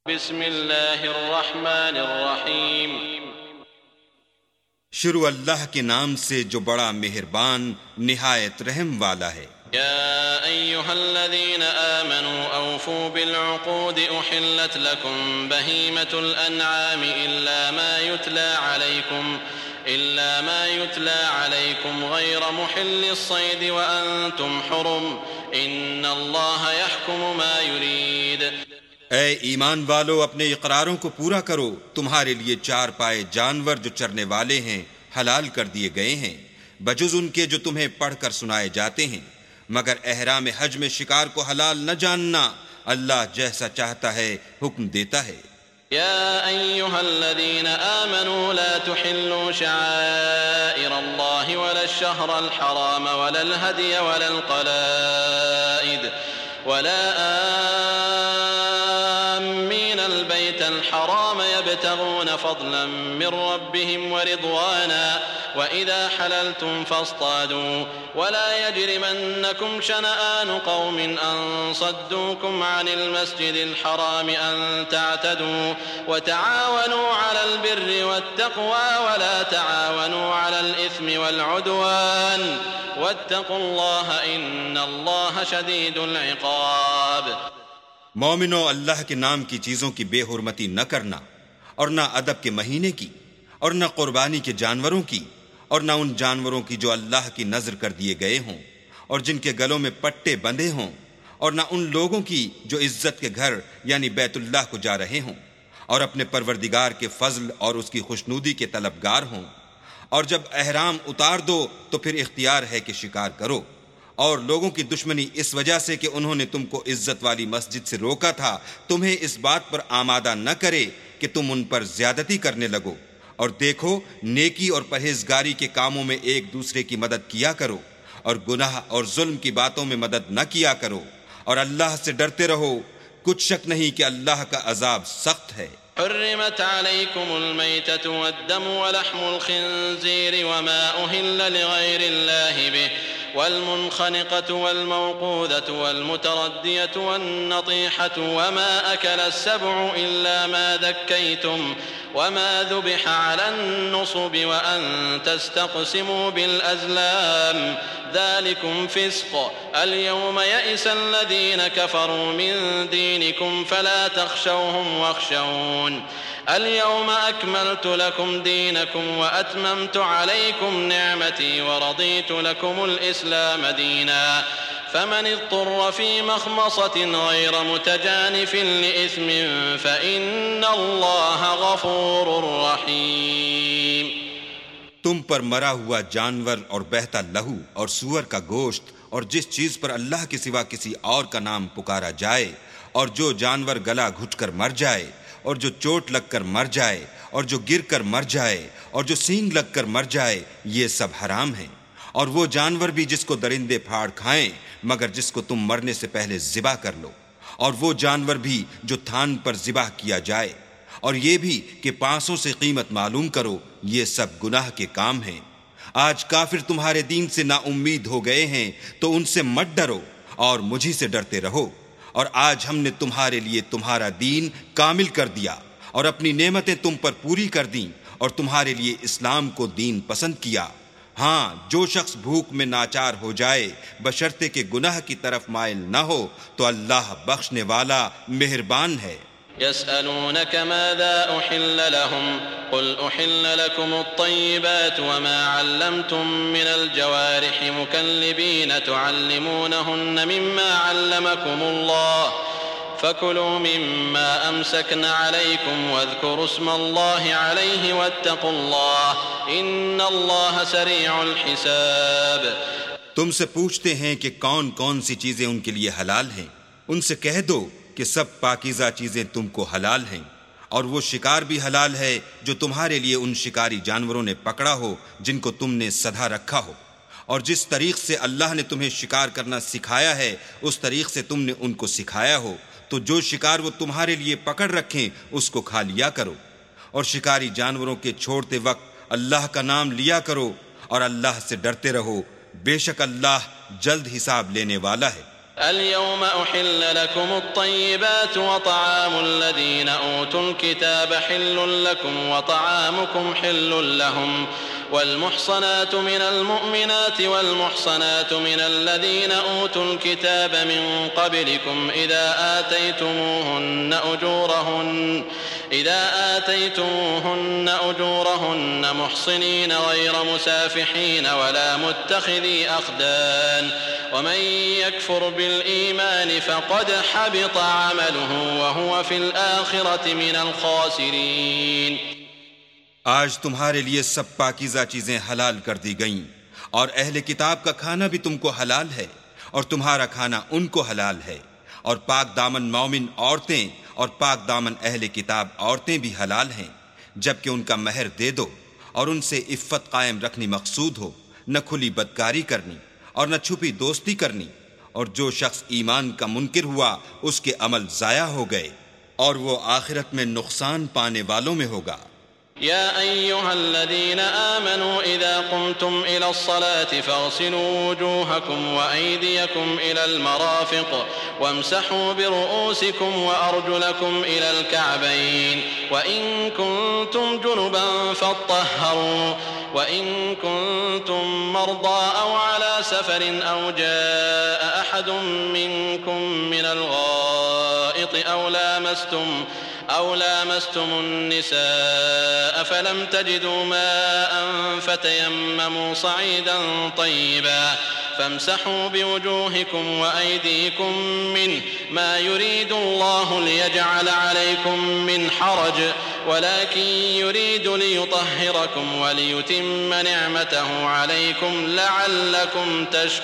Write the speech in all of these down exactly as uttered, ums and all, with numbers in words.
بسم اللہ الرحمن الرحیم۔ شروع اللہ کے نام سے جو بڑا مہربان نہایت رحم والا ہے۔ یا ایہا الذین آمنوا اوفوا بالعقود احلت لکم بہیمۃ الانعام الا ما یتلی علیکم الا ما یتلی علیکم غیر محل الصید وانتم حرم ان اللہ یحکم ما یرید۔ اے ایمان والو، اپنے اقراروں کو پورا کرو۔ تمہارے لیے چار پائے جانور جو چرنے والے ہیں حلال کر دیے گئے ہیں، بجز ان کے جو تمہیں پڑھ کر سنائے جاتے ہیں، مگر احرام حج میں شکار کو حلال نہ جاننا۔ اللہ جیسا چاہتا ہے حکم دیتا ہے۔ يا أيها الذين آمنوا لا تحلوا شعائر الله ولا الشهر الحرام ولا الهدي ولا القلائد ولا آمين البيت الحرام يبتغون فضلا من ربهم ورضوانا وإذا حللتم فاصطادوا ولا يجرمنكم شنآن قوم أن صدوكم عن المسجد الحرام أن تعتدوا وتعاونوا على البر والتقوى ولا تعاونوا على الإثم والعدوان واتقوا الله إن الله شديد العقاب۔ مومنو، اللہ کے نام کی چیزوں کی بے حرمتی نہ کرنا، اور نہ ادب کے مہینے کی، اور نہ قربانی کے جانوروں کی، اور نہ ان جانوروں کی جو اللہ کی نذر کر دیے گئے ہوں اور جن کے گلوں میں پٹے بندھے ہوں، اور نہ ان لوگوں کی جو عزت کے گھر یعنی بیت اللہ کو جا رہے ہوں اور اپنے پروردگار کے فضل اور اس کی خوشنودی کے طلبگار ہوں۔ اور جب احرام اتار دو تو پھر اختیار ہے کہ شکار کرو، اور لوگوں کی دشمنی اس وجہ سے کہ انہوں نے تم کو عزت والی مسجد سے روکا تھا تمہیں اس بات پر آمادہ نہ کرے کہ تم ان پر زیادتی کرنے لگو۔ اور دیکھو، نیکی اور پرہیزگاری کے کاموں میں ایک دوسرے کی مدد کیا کرو، اور گناہ اور ظلم کی باتوں میں مدد نہ کیا کرو، اور اللہ سے ڈرتے رہو۔ کچھ شک نہیں کہ اللہ کا عذاب سخت ہے۔ حرمت عليكم الميتة والدم ولحم الخنزير وما أهل لغير الله به والمنخنقة والموقوذة والمتردية والنطيحة وما أكل السبع إلا ما ذكيتم وما ذبح على النصب وأن تستقسموا بالأزلام ذلكم فسق اليوم يئس الذين كفروا من دينكم فلا تخشوهم واخشون اليوم أكملت لكم دينكم وأتممت عليكم نعمتي ورضيت لكم الإسلام دينا فمن اضطر في مخمصة غير متجانف لإثم فإن الله غفور رحيم۔ تم پر مرا ہوا جانور اور بہتا لہو اور سور کا گوشت اور جس چیز پر اللہ کے سوا کسی اور کا نام پکارا جائے، اور جو جانور گلا گھٹ کر مر جائے، اور جو چوٹ لگ کر مر جائے، اور جو گر کر مر جائے، اور جو سینگ لگ کر مر جائے، یہ سب حرام ہیں۔ اور وہ جانور بھی جس کو درندے پھاڑ کھائیں مگر جس کو تم مرنے سے پہلے ذبح کر لو، اور وہ جانور بھی جو تھان پر ذبح کیا جائے، اور یہ بھی کہ پانسوں سے قیمت معلوم کرو، یہ سب گناہ کے کام ہیں۔ آج کافر تمہارے دین سے نا امید ہو گئے ہیں تو ان سے مت ڈرو اور مجھی سے ڈرتے رہو۔ اور آج ہم نے تمہارے لیے تمہارا دین کامل کر دیا اور اپنی نعمتیں تم پر پوری کر دیں اور تمہارے لیے اسلام کو دین پسند کیا۔ ہاں، جو شخص بھوک میں ناچار ہو جائے بشرطے کہ گناہ کی طرف مائل نہ ہو تو اللہ بخشنے والا مہربان ہے۔ يسألونك ماذا أحل لهم قل أحل لكم الطيبات وما علمتم من الجوارح مكلبين تعلمونهن مما علمكم الله فكلوا مما أمسكن عليكم واذكروا اسم الله عليه واتقوا الله إن الله سريع الحساب۔ تم سے پوچھتے ہیں کہ کون کون سی چیزیں ان کے لیے حلال ہیں، ان سے کہہ دو کہ سب پاکیزہ چیزیں تم کو حلال ہیں، اور وہ شکار بھی حلال ہے جو تمہارے لیے ان شکاری جانوروں نے پکڑا ہو جن کو تم نے سدھا رکھا ہو، اور جس طریق سے اللہ نے تمہیں شکار کرنا سکھایا ہے اس طریق سے تم نے ان کو سکھایا ہو، تو جو شکار وہ تمہارے لیے پکڑ رکھیں اس کو کھا لیا کرو، اور شکاری جانوروں کے چھوڑتے وقت اللہ کا نام لیا کرو، اور اللہ سے ڈرتے رہو، بے شک اللہ جلد حساب لینے والا ہے۔ اليوم أحل لكم الطيبات وطعام الذين أوتوا الكتاب حل لكم وطعامكم حل لهم والمحصنات من المؤمنات والمحصنات من الذين أوتوا الكتاب من قبلكم إذا آتيتموهن أجورهن إذا آتيتموهن أجورهن محصنين غير مسافحين ولا متخذي أخدان ومن يكفر بالإيمان فقد حبط عمله وهو في الآخرة من الخاسرين۔ آج تمہارے لیے سب پاکیزہ چیزیں حلال کر دی گئیں، اور اہل کتاب کا کھانا بھی تم کو حلال ہے، اور تمہارا کھانا ان کو حلال ہے، اور پاک دامن مومن عورتیں اور پاک دامن اہل کتاب عورتیں بھی حلال ہیں، جبکہ ان کا مہر دے دو اور ان سے عفت قائم رکھنی مقصود ہو، نہ کھلی بدکاری کرنی اور نہ چھپی دوستی کرنی، اور جو شخص ایمان کا منکر ہوا اس کے عمل ضائع ہو گئے اور وہ آخرت میں نقصان پانے والوں میں ہوگا۔ يا أيها الذين آمنوا إذا قمتم إلى الصلاة فاغسلوا وجوهكم وأيديكم إلى المرافق وامسحوا برؤوسكم وأرجلكم إلى الكعبين وإن كنتم جنبا فاطهروا وإن كنتم مرضى أو على سفر أو جاء أحد منكم من الغائط أو لامستم أو لامستم النساء فلم تجدوا ماء فتيمموا صعيدا طيبا فامسحوا بوجوهكم وأيديكم منه ما يريد الله ليجعل عليكم من حرج ولكن يريد ليطهركم وليتم نعمته عليكم لعلكم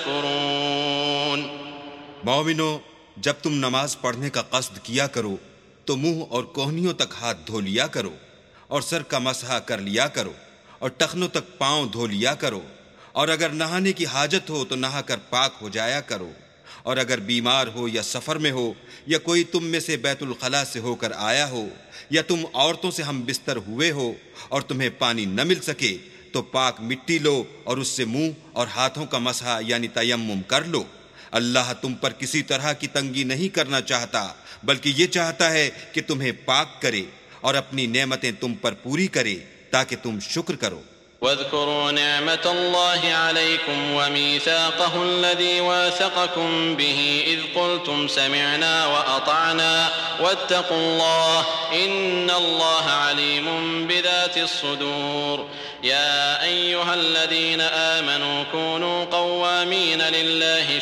تشكرون۔ مومنو، جب تم نماز پڑھنے کا قصد کیا کرو تو منہ اور کوہنیوں تک ہاتھ دھو لیا کرو اور سر کا مسح کر لیا کرو اور ٹخنوں تک پاؤں دھو لیا کرو، اور اگر نہانے کی حاجت ہو تو نہا کر پاک ہو جایا کرو، اور اگر بیمار ہو یا سفر میں ہو یا کوئی تم میں سے بیت الخلاء سے ہو کر آیا ہو یا تم عورتوں سے ہم بستر ہوئے ہو اور تمہیں پانی نہ مل سکے تو پاک مٹی لو اور اس سے منہ اور ہاتھوں کا مسح یعنی تیمم کر لو۔ اللہ تم پر کسی طرح کی تنگی نہیں کرنا چاہتا، بلکہ یہ چاہتا ہے کہ تمہیں پاک کرے اور اپنی نعمتیں تم پر پوری کرے تاکہ تم شکر کرو۔ واذكروا نعمة الله عليكم وميثاقه الذي واثقكم به إذ قلتم سمعنا وأطعنا واتقوا الله إن الله عليم بذات الصدور۔ يا أيها الذين آمنوا كونوا قوامين لله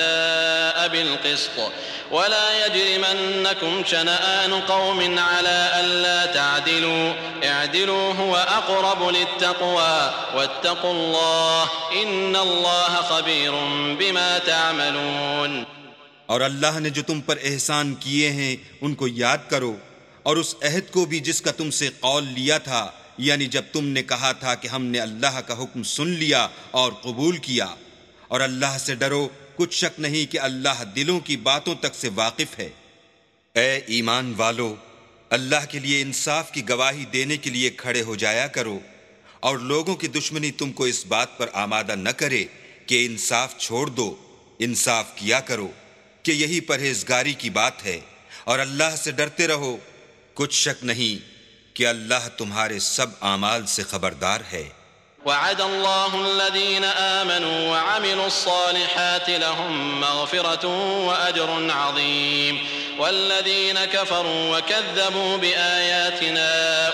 شهداء بالقسط ولا يجرمنكم شنآن قوم على ألا تعدلوا اعدلوا هو أقرب للتقوى واتقوا الله إن الله خبير بما تعملون۔ اور اللہ نے جو تم پر احسان کیے ہیں ان کو یاد کرو، اور اس عہد کو بھی جس کا تم سے قول لیا تھا، یعنی جب تم نے کہا تھا کہ ہم نے اللہ کا حکم سن لیا اور قبول کیا، اور اللہ سے ڈرو، کچھ شک نہیں کہ اللہ دلوں کی باتوں تک سے واقف ہے۔ اے ایمان والو، اللہ کے لیے انصاف کی گواہی دینے کے لیے کھڑے ہو جایا کرو، اور لوگوں کی دشمنی تم کو اس بات پر آمادہ نہ کرے کہ انصاف چھوڑ دو، انصاف کیا کرو کہ یہی پرہیزگاری کی بات ہے، اور اللہ سے ڈرتے رہو، کچھ شک نہیں کہ اللہ تمہارے سب اعمال سے خبردار ہے۔ وعد الله الذين آمنوا وعملوا الصالحات لهم مغفرة وأجر عظيم والذين كفروا وكذبوا بآياتنا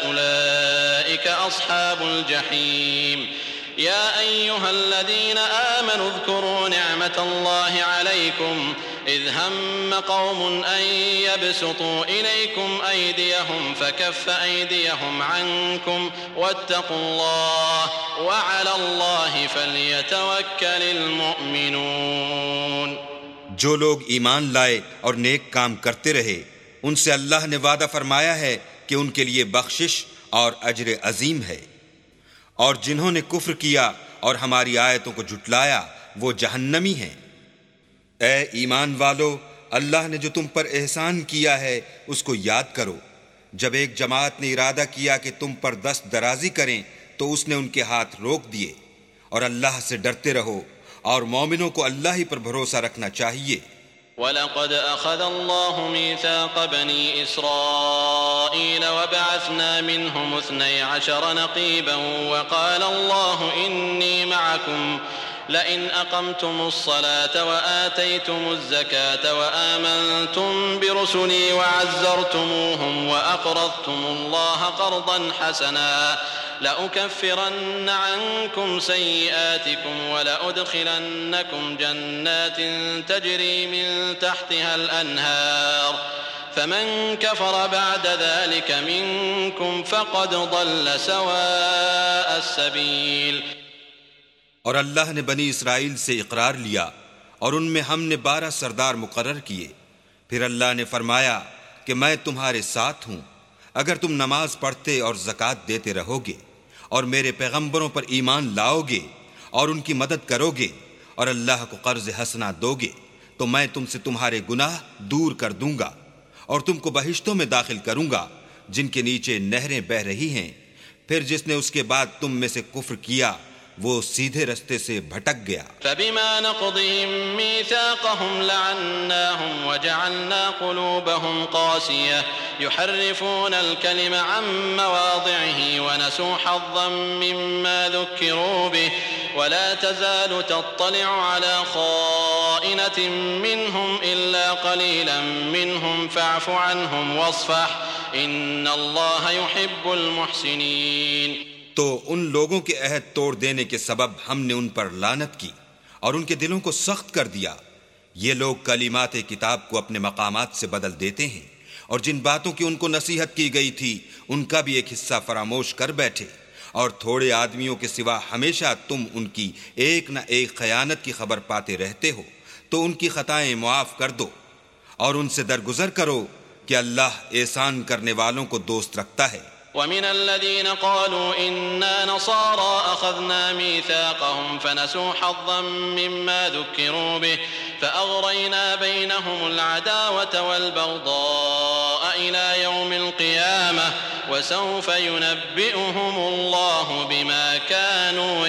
أولئك أصحاب الجحيم۔ يا أيها الذين آمنوا اذكروا نعمة الله عليكم إذ هم قوم أن يبسطوا إليكم أيديهم فكف أيديهم عنكم واتقوا الله وعلى الله فليتوكل المؤمنون۔ جو لوگ ایمان لائے اور نیک کام کرتے رہے ان سے اللہ نے وعدہ فرمایا ہے کہ ان کے لیے بخشش اور اجر عظیم ہے، اور جنہوں نے کفر کیا اور ہماری آیتوں کو جھٹلایا وہ جہنمی ہیں۔ اے ایمان والو، اللہ نے جو تم پر احسان کیا ہے اس کو یاد کرو۔ جب ایک جماعت نے ارادہ کیا کہ تم پر دست درازی کریں تو اس نے ان کے ہاتھ روک دیے، اور اللہ سے ڈرتے رہو، اور مومنوں کو اللہ ہی پر بھروسہ رکھنا چاہیے۔ وَلَقَدْ أَخَذَ اللَّهُ مِيثَاقَ بَنِي إِسْرَائِيلَ وَبَعَثْنَا مِنْهُمُ اثْنَيْ عَشَرَ نَقِيبًا وَقَالَ اللَّهُ إِنِّي مَعَكُمْ لئن أقمتم الصلاة وآتيتم الزكاة وآمنتم برسلي وعزرتموهم وأقرضتم الله قرضا حسنا لأكفرن عنكم سيئاتكم ولأدخلنكم جنات تجري من تحتها الأنهار فمن كفر بعد ذلك منكم فقد ضل سواء السبيل۔ اور اللہ نے بنی اسرائیل سے اقرار لیا اور ان میں ہم نے بارہ سردار مقرر کیے۔ پھر اللہ نے فرمایا کہ میں تمہارے ساتھ ہوں اگر تم نماز پڑھتے اور زکوٰۃ دیتے رہو گے اور میرے پیغمبروں پر ایمان لاؤ گے اور ان کی مدد کرو گے اور اللہ کو قرض حسنہ دو گے تو میں تم سے تمہارے گناہ دور کر دوں گا اور تم کو بہشتوں میں داخل کروں گا جن کے نیچے نہریں بہہ رہی ہیں۔ پھر جس نے اس کے بعد تم میں سے کفر کیا وہ سیدھے رستے سے بھٹک گیا۔ فبما نقضهم ميثاقهم لعناهم وجعلنا قلوبهم قاسية يحرفون الكلم عن مواضعه ونسوا حظا مما ذكروا به ولا تزال تطلع على خائنة منهم إلا قليلا منهم فاعف عنهم واصفح إن الله يحب المحسنين۔ تو ان لوگوں کے عہد توڑ دینے کے سبب ہم نے ان پر لعنت کی اور ان کے دلوں کو سخت کر دیا۔ یہ لوگ کلمات کتاب کو اپنے مقامات سے بدل دیتے ہیں اور جن باتوں کی ان کو نصیحت کی گئی تھی ان کا بھی ایک حصہ فراموش کر بیٹھے، اور تھوڑے آدمیوں کے سوا ہمیشہ تم ان کی ایک نہ ایک خیانت کی خبر پاتے رہتے ہو، تو ان کی خطائیں معاف کر دو اور ان سے درگزر کرو کہ اللہ احسان کرنے والوں کو دوست رکھتا ہے۔ ومن الذين قالوا إنا نصارى أخذنا ميثاقهم فنسوا حظا مما ذكروا به فأغرينا بينهم العداوة والبغضاء إلى يوم القيامة وسوف ينبئهم الله بما كانوا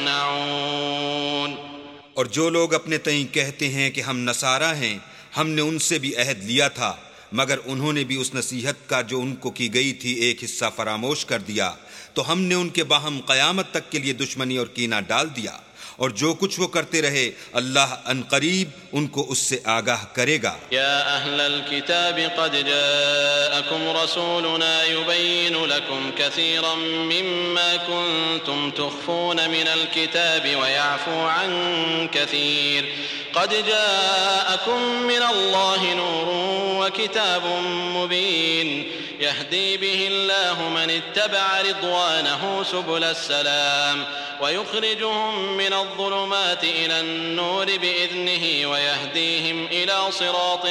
يصنعون۔ اور جو لوگ اپنے تئیں کہتے ہیں کہ ہم نصارہ ہیں، ہم نے ان سے بھی عہد لیا تھا مگر انہوں نے بھی اس نصیحت کا جو ان کو کی گئی تھی ایک حصہ فراموش کر دیا، تو ہم نے ان کے باہم قیامت تک کے لیے دشمنی اور کینہ ڈال دیا، اور جو کچھ وہ کرتے رہے اللہ ان قریب ان کو اس سے آگاہ کرے گا۔ یا اہل الكتاب قد جاءکم رسولنا یبین لکم کثیرا مما کنتم تخفون من الكتاب ویعفو عن کثیر قد جاءكم من الله نور وكتاب مبين يهدي به الله من اتبع رضوانه سبل السلام ويخرجهم من الظلمات إلى النور بإذنه ويهديهم إلى صراط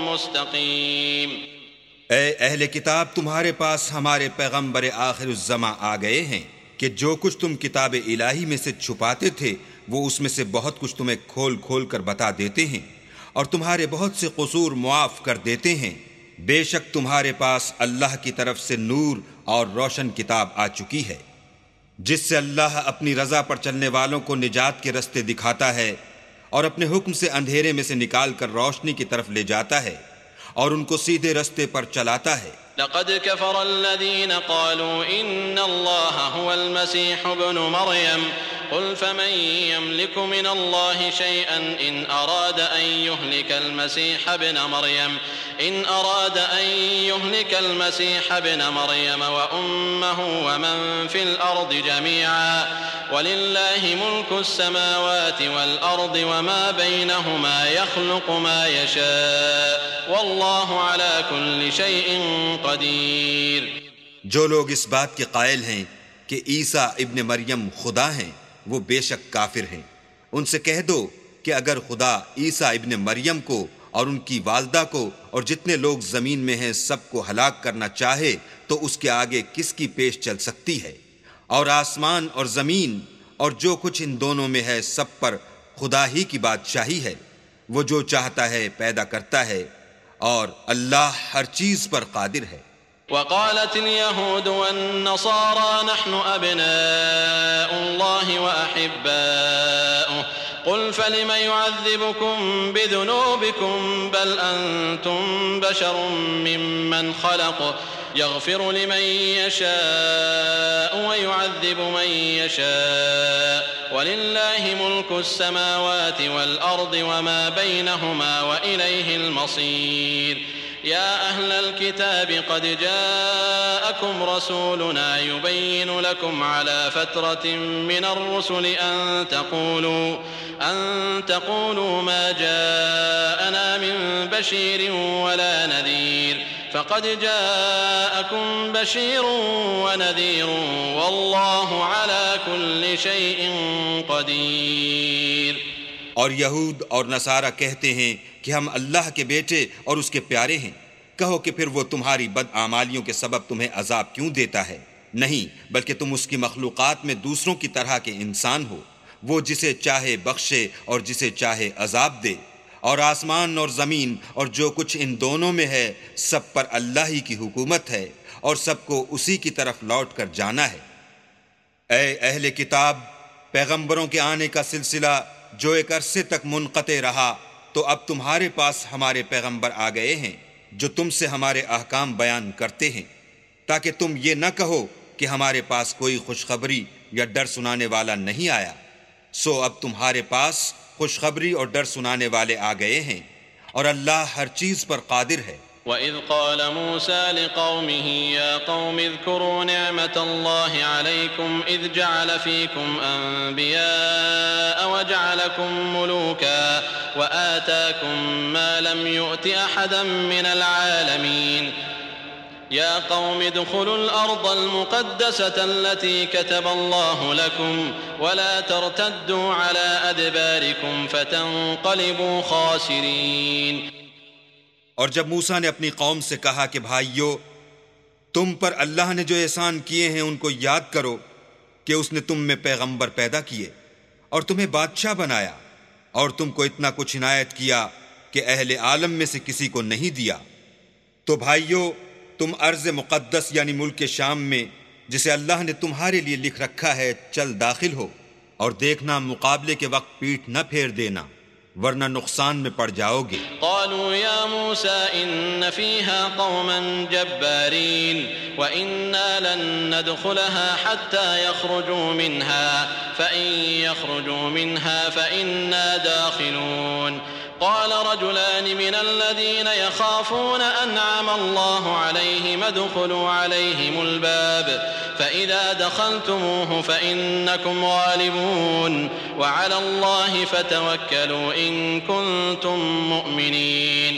مستقيم۔ اے اہل کتاب، تمہارے پاس ہمارے پیغمبر آخر الزماں آ گئے ہیں کہ جو کچھ تم کتاب الہی میں سے چھپاتے تھے وہ اس میں سے بہت کچھ تمہیں کھول کھول کر بتا دیتے ہیں اور تمہارے بہت سے قصور معاف کر دیتے ہیں۔ بے شک تمہارے پاس اللہ کی طرف سے نور اور روشن کتاب آ چکی ہے جس سے اللہ اپنی رضا پر چلنے والوں کو نجات کے رستے دکھاتا ہے اور اپنے حکم سے اندھیرے میں سے نکال کر روشنی کی طرف لے جاتا ہے اور ان کو سیدھے رستے پر چلاتا ہے۔ لقد كفر الذين قالوا إن الله هو المسيح ابن مريم قل فمن يملك من الله شيئا إن أراد أن يهلك المسيح ابن مريم إن أراد أن يهلك المسيح ابن مريم وأمه ومن في الأرض جميعا ولله ملك السماوات والأرض وما بينهما يخلق ما يشاء والله على كل شيء قدیر۔ جو لوگ اس بات کے قائل ہیں کہ عیسیٰ ابن مریم خدا ہیں وہ بے شک کافر ہیں۔ ان سے کہہ دو کہ اگر خدا عیسیٰ ابن مریم کو اور ان کی والدہ کو اور جتنے لوگ زمین میں ہیں سب کو ہلاک کرنا چاہے تو اس کے آگے کس کی پیش چل سکتی ہے؟ اور آسمان اور زمین اور جو کچھ ان دونوں میں ہے سب پر خدا ہی کی بادشاہی ہے۔ وہ جو چاہتا ہے پیدا کرتا ہے اور اللہ ہر چیز پر قادر ہے۔ وقالت اليهود والنصارى نحن أبناء الله وأحباؤه قل فلم يعذبكم بذنوبكم بل أنتم بشر ممن خلق يغفر لمن يشاء ويعذب من يشاء ولله ملك السماوات والأرض وما بينهما وإليه المصير يا أهل الكتاب قد جاءكم رسولنا يبين لكم على فترة من الرسل أن تقولوا أن تقولوا ما جاءنا من بشير ولا نذير فقد جاءكم بشير ونذير والله على كل شيء قدير. اور یہود اور نصارہ کہتے ہیں کہ ہم اللہ کے بیٹے اور اس کے پیارے ہیں. کہو کہ پھر وہ تمہاری بدعمالیوں کے سبب تمہیں عذاب کیوں دیتا ہے؟ نہیں، بلکہ تم اس کی مخلوقات میں دوسروں کی طرح کے انسان ہو. وہ جسے چاہے بخشے اور جسے چاہے عذاب دے. اور آسمان اور زمین اور جو کچھ ان دونوں میں ہے سب پر اللہ ہی کی حکومت ہے اور سب کو اسی کی طرف لوٹ کر جانا ہے. اے اہل کتاب، پیغمبروں کے آنے کا سلسلہ جو ایک عرصے تک منقطع رہا، تو اب تمہارے پاس ہمارے پیغمبر آ گئے ہیں جو تم سے ہمارے احکام بیان کرتے ہیں، تاکہ تم یہ نہ کہو کہ ہمارے پاس کوئی خوشخبری یا ڈر سنانے والا نہیں آیا. سو اب تمہارے پاس خوشخبری اور ڈر سنانے والے آ گئے ہیں، اور اللہ ہر چیز پر قادر ہے. وَإِذْ قَالَ مُوسَى لِقَوْمِهِ يَا قَوْمِ اذْكُرُوا نِعْمَةَ اللَّهِ عَلَيْكُمْ إِذْ جَعَلَ فِيكُمْ أَنْبِيَاءَ وَجَعَلَكُمْ مُلُوكًا وَآتَاكُمْ مَا لَمْ يُؤْتِ أَحَدًا مِنَ الْعَالَمِينَ يَا قَوْمِ ادْخُلُوا الْأَرْضَ الْمُقَدَّسَةَ الَّتِي كَتَبَ اللَّهُ لَكُمْ وَلَا تَرْتَدُّوا عَلَى أَدْبَارِكُمْ فَتَنْقَلِبُوا خَاسِرِينَ. اور جب موسیٰ نے اپنی قوم سے کہا کہ بھائیو، تم پر اللہ نے جو احسان کیے ہیں ان کو یاد کرو کہ اس نے تم میں پیغمبر پیدا کیے اور تمہیں بادشاہ بنایا، اور تم کو اتنا کچھ عنایت کیا کہ اہل عالم میں سے کسی کو نہیں دیا. تو بھائیو، تم ارض مقدس یعنی ملک شام میں جسے اللہ نے تمہارے لیے لکھ رکھا ہے چل داخل ہو، اور دیکھنا مقابلے کے وقت پیٹھ نہ پھیر دینا، ورنہ نقصان میں پڑ جاؤ گے. قالوا يا موسى إن فيها قوما جبارين وإنا لن ندخلها حتى يخرجوا منها فإن يخرجوا منها فإنا داخلون. قال رجلان من الذين يخافون أنعم الله عليهم ادخلوا عليهم الباب فإذا دخلتموه فإنكم غالبون وعلى الله فتوكلوا إن كنتم مؤمنين.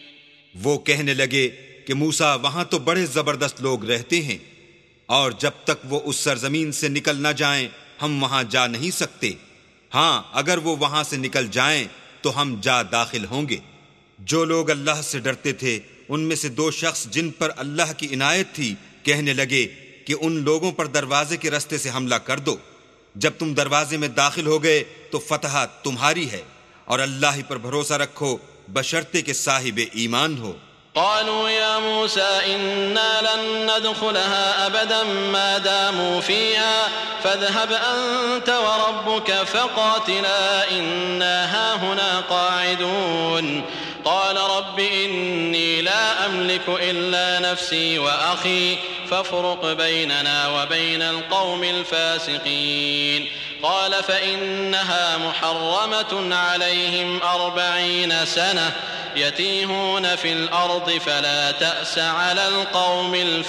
وہ کہنے لگے کہ موسیٰ وہاں تو بڑے زبردست لوگ رہتے ہیں، اور جب تک وہ اس سرزمین سے نکل نہ جائیں ہم وہاں جا نہیں سکتے. ہاں، اگر وہ وہاں سے نکل جائیں تو ہم جا داخل ہوں گے. جو لوگ اللہ سے ڈرتے تھے ان میں سے دو شخص جن پر اللہ کی عنایت تھی کہنے لگے کہ ان لوگوں پر دروازے کے رستے سے حملہ کر دو. جب تم دروازے میں داخل ہو گئے تو فتح تمہاری ہے، اور اللہ ہی پر بھروسہ رکھو بشرطے کہ صاحب ایمان ہو. قالوا يا موسى إنا لن ندخلها أبدا ما داموا فيها فاذهب أنت وربك فقاتلا إنا هاهنا قاعدون. قال رب إني لا أملك إلا نفسي وأخي فافرق بيننا وبين القوم الفاسقين. قال فإنها محرمة عليهم أربعين سنة يتيهون في الأرض فلا تأس على القوم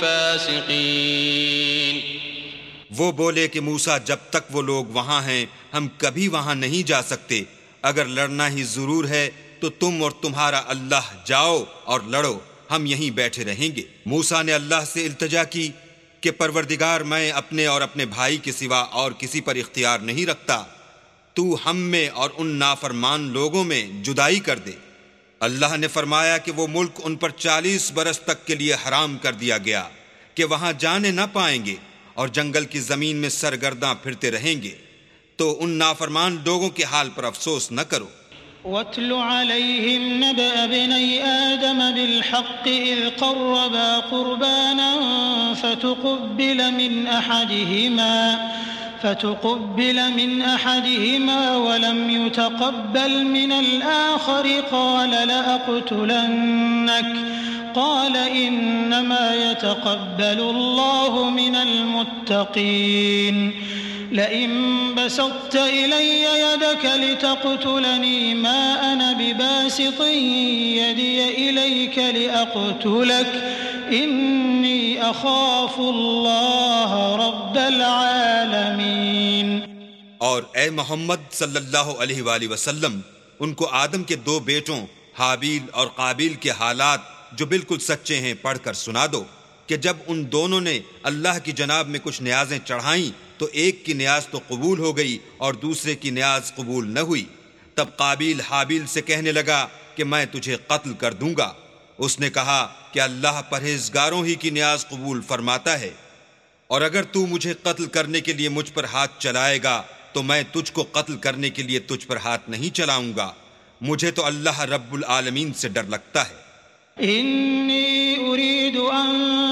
الفاسقين. وہ بولے کہ موسیٰ جب تک وہ لوگ وہاں ہیں ہم کبھی وہاں نہیں جا سکتے. اگر لڑنا ہی ضرور ہے تو تم اور تمہارا اللہ جاؤ اور لڑو، ہم یہیں بیٹھے رہیں گے. موسیٰ نے اللہ سے التجا کی کہ پروردگار، میں اپنے اور اپنے بھائی کے سوا اور کسی پر اختیار نہیں رکھتا، تو ہم میں اور ان نافرمان لوگوں میں جدائی کر دے. اللہ نے فرمایا کہ وہ ملک ان پر چالیس برس تک کے لیے حرام کر دیا گیا کہ وہاں جانے نہ پائیں گے، اور جنگل کی زمین میں سرگرداں پھرتے رہیں گے. تو ان نافرمان لوگوں کے حال پر افسوس نہ کرو. وَاتْلُ عَلَيْهِمْ نَبَأَ ابْنَيْ آدَمَ بِالْحَقِّ إِذْ قَرَّبَا قُرْبَانًا فَتُقُبِّلَ مِنْ أَحَدِهِمَا فتقبل من أحدهما ولم يتقبل من الآخر قال لأقتلنك قال إنما يتقبل الله من المتقين لئن بسطت إلي يدك لتقتلني ما أنا بباسط يدي إليك لأقتلك إني أخاف الله رب العالمين۔ اور اے محمد صلی اللہ علیہ وآلہ وسلم ان کو آدم کے دو بیٹوں حابیل اور قابیل کے حالات جو بالکل سچے ہیں پڑھ کر سنا دو کہ جب ان دونوں نے اللہ کی جناب میں کچھ نیازیں چڑھائیں تو ایک کی نیاز تو قبول ہو گئی اور دوسرے کی نیاز قبول نہ ہوئی۔ تب قابیل حابیل سے کہنے لگا کہ میں تجھے قتل کر دوں گا۔ اس نے کہا کہ اللہ پرہیزگاروں ہی کی نیاز قبول فرماتا ہے، اور اگر تو مجھے قتل کرنے کے لیے مجھ پر ہاتھ چلائے گا تو میں تجھ کو قتل کرنے کے لیے تجھ پر ہاتھ نہیں چلاؤں گا۔ مجھے تو اللہ رب العالمین سے ڈر لگتا ہے۔ انی اريد ان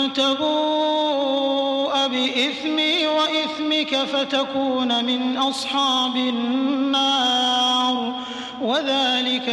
تبوء بإثمي وإثمك فتكون من اصحاب النار وذلك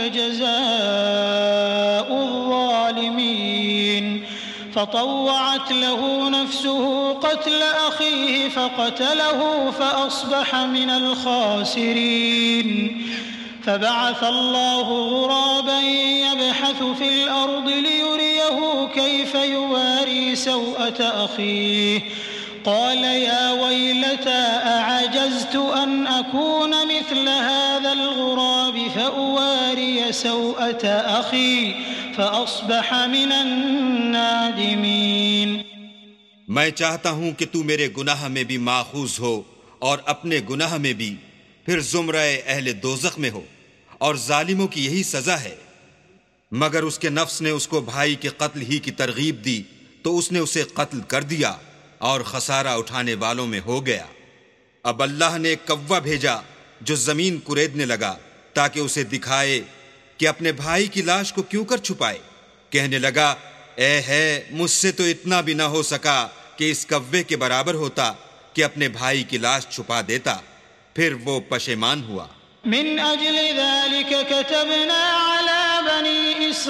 جزاء الظالمين۔ فطوعت له نفسه قتل أخيه فقتله فأصبح من الخاسرين۔ فبعث الله غرابا يبحث في الأرض ليريه كيف يواري سوءة أخيه قال يا ويلتى أعجزت أن أكون مثل هذا الغراب فأواري سوءة أخي فأصبح من النادمين۔ میں چاہتا ہوں کہ تو میرے گناہ میں بھی ماخوذ ہو اور اپنے گناہ میں بھی، پھر زمرہ اہل دوزخ میں ہو، اور ظالموں کی یہی سزا ہے۔ مگر اس کے نفس نے اس کو بھائی کے قتل ہی کی ترغیب دی تو اس نے اسے قتل کر دیا اور خسارہ اٹھانے والوں میں ہو گیا۔ اب اللہ نے ایک کوا بھیجا جو زمین کریدنے لگا تاکہ اسے دکھائے کہ اپنے بھائی کی لاش کو کیوں کر چھپائے۔ کہنے لگا اے ہے مجھ سے تو اتنا بھی نہ ہو سکا کہ اس کوے کے برابر ہوتا کہ اپنے بھائی کی لاش چھپا دیتا۔ پھر وہ پشیمان ہوا۔ من اجل ذلك كتبنا على بني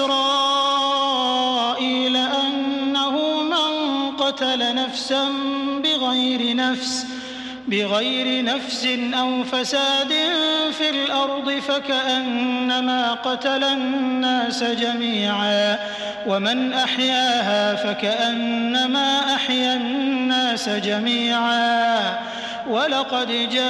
اسرائيل انه من قتل نفسا بغير نفس بغير نفس أو فساد في الأرض فكأنما قتل الناس جميعا ومن أحياها فكأنما أحيا الناس جميعا ولقد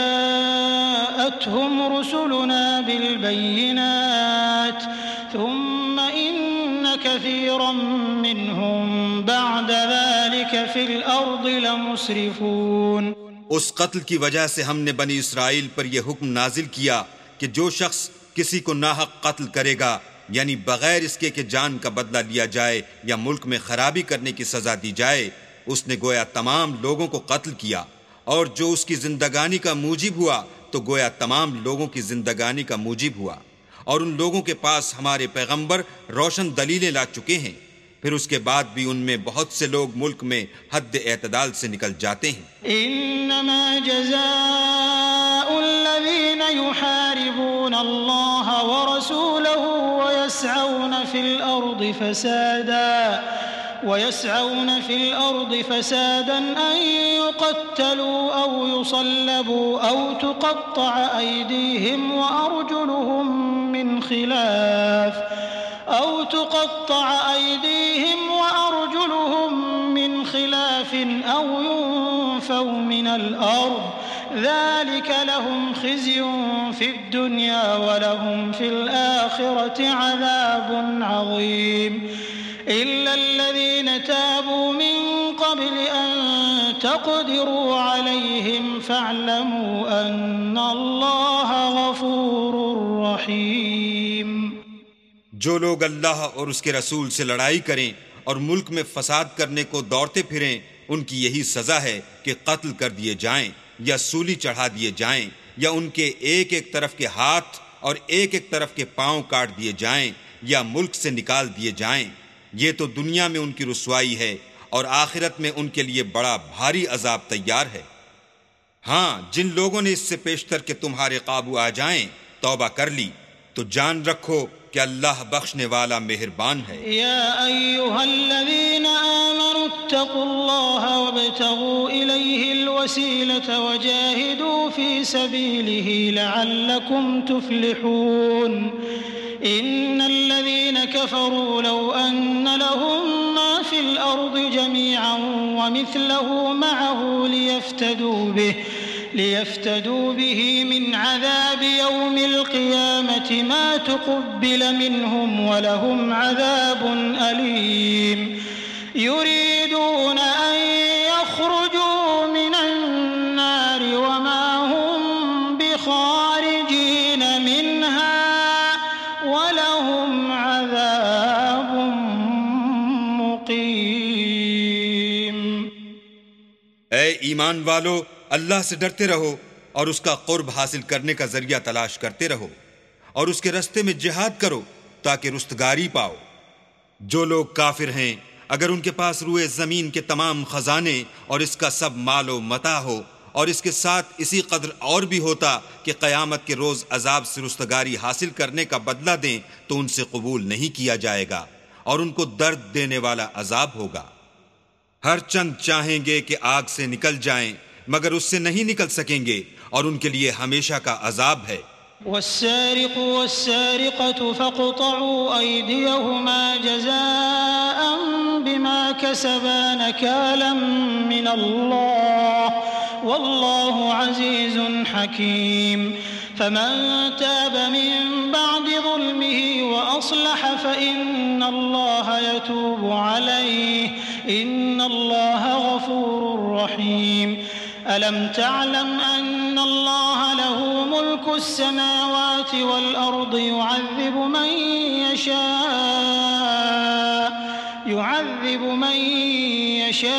جاءتهم رسلنا بالبينات ثم إن كثيرا منهم بعد ذلك في الأرض لمسرفون۔ اس قتل کی وجہ سے ہم نے بنی اسرائیل پر یہ حکم نازل کیا کہ جو شخص کسی کو ناحق قتل کرے گا، یعنی بغیر اس کے کہ جان کا بدلہ لیا جائے یا ملک میں خرابی کرنے کی سزا دی جائے، اس نے گویا تمام لوگوں کو قتل کیا، اور جو اس کی زندگانی کا موجب ہوا تو گویا تمام لوگوں کی زندگانی کا موجب ہوا، اور ان لوگوں کے پاس ہمارے پیغمبر روشن دلیلیں لا چکے ہیں، پھر اس کے بعد بھی ان میں بہت سے لوگ ملک میں حد اعتدال سے نکل جاتے ہیں۔ انما جزاء الذين يحاربون الله ورسوله ويسعون في الارض فسادا ويسعون في الارض فسادا ان يقتلوا او يصلبوا او تقطع ايديهم وارجلهم من خلاف أو تقطع أيديهم وأرجلهم من خلاف أو ينفوا من الأرض ذلك لهم خزي في الدنيا ولهم في الآخرة عذاب عظيم إلا الذين تابوا من قبل أن تقدروا عليهم فاعلموا أن الله غفور رحيم۔ جو لوگ اللہ اور اس کے رسول سے لڑائی کریں اور ملک میں فساد کرنے کو دوڑتے پھریں، ان کی یہی سزا ہے کہ قتل کر دیے جائیں یا سولی چڑھا دیے جائیں، یا ان کے ایک ایک طرف کے ہاتھ اور ایک ایک طرف کے پاؤں کاٹ دیے جائیں یا ملک سے نکال دیے جائیں۔ یہ تو دنیا میں ان کی رسوائی ہے، اور آخرت میں ان کے لیے بڑا بھاری عذاب تیار ہے۔ ہاں جن لوگوں نے اس سے پیشتر کہ تمہارے قابو آ جائیں توبہ کر لی تو جان رکھو کہ اللہ بخشنے والا مہربان ہے۔ یا ایھا الذین آمنوا اتقوا اللہ وابتغوا الیہ الوسیلۃ وجاہدوا فی سبیلہ لعلکم تفلحون۔ ان الذین کفروا لو ان لهم ما فی الارض جميعا ومثله معه لیفتدوا به ليفتدوا به من عذاب يوم القيامة ما تقبل منهم ولهم عذاب أليم يريدون أن يخرجوا من النار وما هم بخارجين منها ولهم عذاب مقيم۔ اے ایمان والو، اللہ سے ڈرتے رہو اور اس کا قرب حاصل کرنے کا ذریعہ تلاش کرتے رہو اور اس کے رستے میں جہاد کرو تاکہ رستگاری پاؤ۔ جو لوگ کافر ہیں اگر ان کے پاس روئے زمین کے تمام خزانے اور اس کا سب مال و متاع ہو اور اس کے ساتھ اسی قدر اور بھی ہوتا کہ قیامت کے روز عذاب سے رستگاری حاصل کرنے کا بدلہ دیں تو ان سے قبول نہیں کیا جائے گا اور ان کو درد دینے والا عذاب ہوگا۔ ہر چند چاہیں گے کہ آگ سے نکل جائیں مگر اس سے نہیں نکل سکیں گے اور ان کے لیے ہمیشہ کا عذاب ہے۔ والسارق والسارقة فاقطعوا أيديهما جزاء بما كسبا نكالا من الله والله عزيز حكيم۔ فمن تاب من بعد ظلمه وأصلح فإن الله يتوب عليه إن الله غفور رحيم۔ ألم تعلم أن الله له ملك السماوات والأرض يعذب من يشاء يعذب من يشاء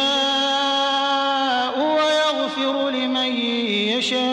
ويغفر لمن يشاء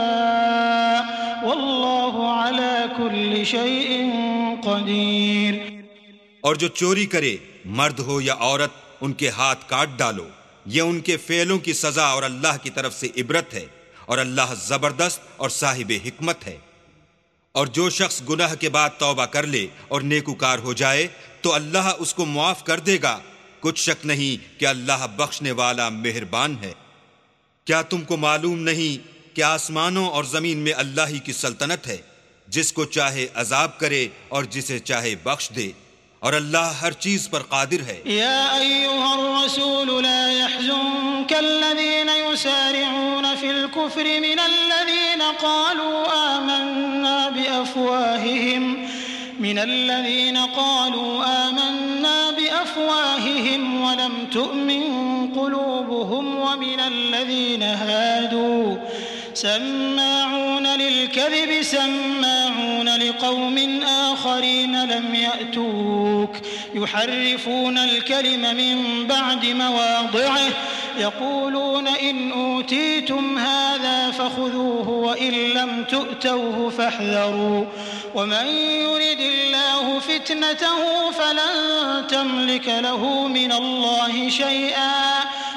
والله على كل شيء قدير۔ اور جو چوری کرے مرد ہو یا عورت ان کے ہاتھ کاٹ ڈالو، یہ ان کے فعلوں کی سزا اور اللہ کی طرف سے عبرت ہے اور اللہ زبردست اور صاحب حکمت ہے۔ اور جو شخص گناہ کے بعد توبہ کر لے اور نیکوکار ہو جائے تو اللہ اس کو معاف کر دے گا، کچھ شک نہیں کہ اللہ بخشنے والا مہربان ہے۔ کیا تم کو معلوم نہیں کہ آسمانوں اور زمین میں اللہ ہی کی سلطنت ہے، جس کو چاہے عذاب کرے اور جسے چاہے بخش دے، اور اللہ ہر چیز پر قادر ہے۔ یا ایھا الرسول لا يحزنك الذين يسارعون في الكفر من الذين قالوا آمنا بأفواههم من الذين قالوا آمنا بأفواههم ولم تؤمن قلوبهم ومن الذين هادوا سماعون للكذب سماعون لقوم آخرين لم يأتوك يحرفون الكلم من بعد مواضعه يقولون إن أوتيتم هذا فخذوه وإن لم تؤتوه فاحذروا ومن يرد الله فتنته فلن تملك له من الله شيئا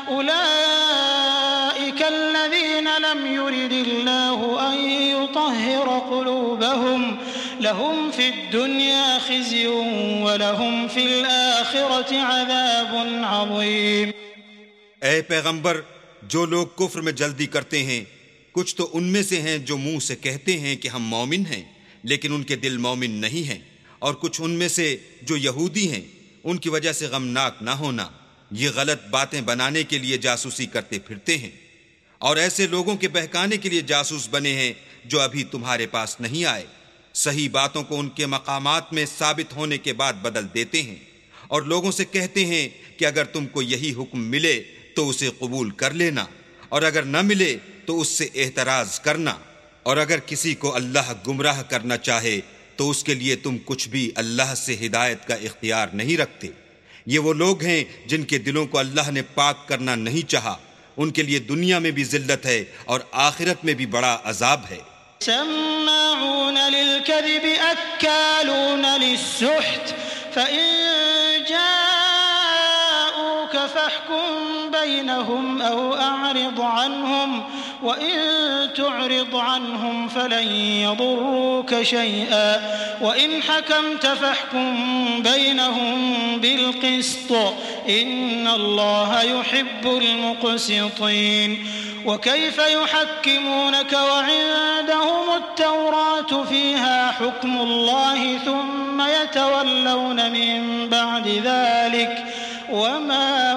أولئك الذين لم يرد الله أن يطهر قلوبهم لهم في الدنيا خزي ولهم في الآخرة عذاب عظيم۔ اے پیغمبر، جو لوگ کفر میں جلدی کرتے ہیں کچھ تو ان میں سے ہیں جو منہ سے کہتے ہیں کہ ہم مومن ہیں لیکن ان کے دل مومن نہیں ہیں، اور کچھ ان میں سے جو یہودی ہیں ان کی وجہ سے غمناک نہ ہونا، یہ غلط باتیں بنانے کے لیے جاسوسی کرتے پھرتے ہیں، اور ایسے لوگوں کے بہکانے کے لیے جاسوس بنے ہیں جو ابھی تمہارے پاس نہیں آئے، صحیح باتوں کو ان کے مقامات میں ثابت ہونے کے بعد بدل دیتے ہیں، اور لوگوں سے کہتے ہیں کہ اگر تم کو یہی حکم ملے تو اسے قبول کر لینا، اور اگر نہ ملے تو اس سے اعتراض کرنا، اور اگر کسی کو اللہ گمراہ کرنا چاہے تو اس کے لیے تم کچھ بھی اللہ سے ہدایت کا اختیار نہیں رکھتے۔ یہ وہ لوگ ہیں جن کے دلوں کو اللہ نے پاک کرنا نہیں چاہا، ان کے لیے دنیا میں بھی ذلت ہے اور آخرت میں بھی بڑا عذاب ہے۔ سماعون للكذب اکالون للسحت فإن جاءوك فاحكم بينهم أو أعرض عنهم وإن تعرض عنهم فلن يضروك شيئا وإن حكمت فاحكم بينهم بالقسط إن الله يحب المقسطين وكيف يحكمونك وعندهم التوراة فيها حكم الله ثم يتولون من بعد ذلك وما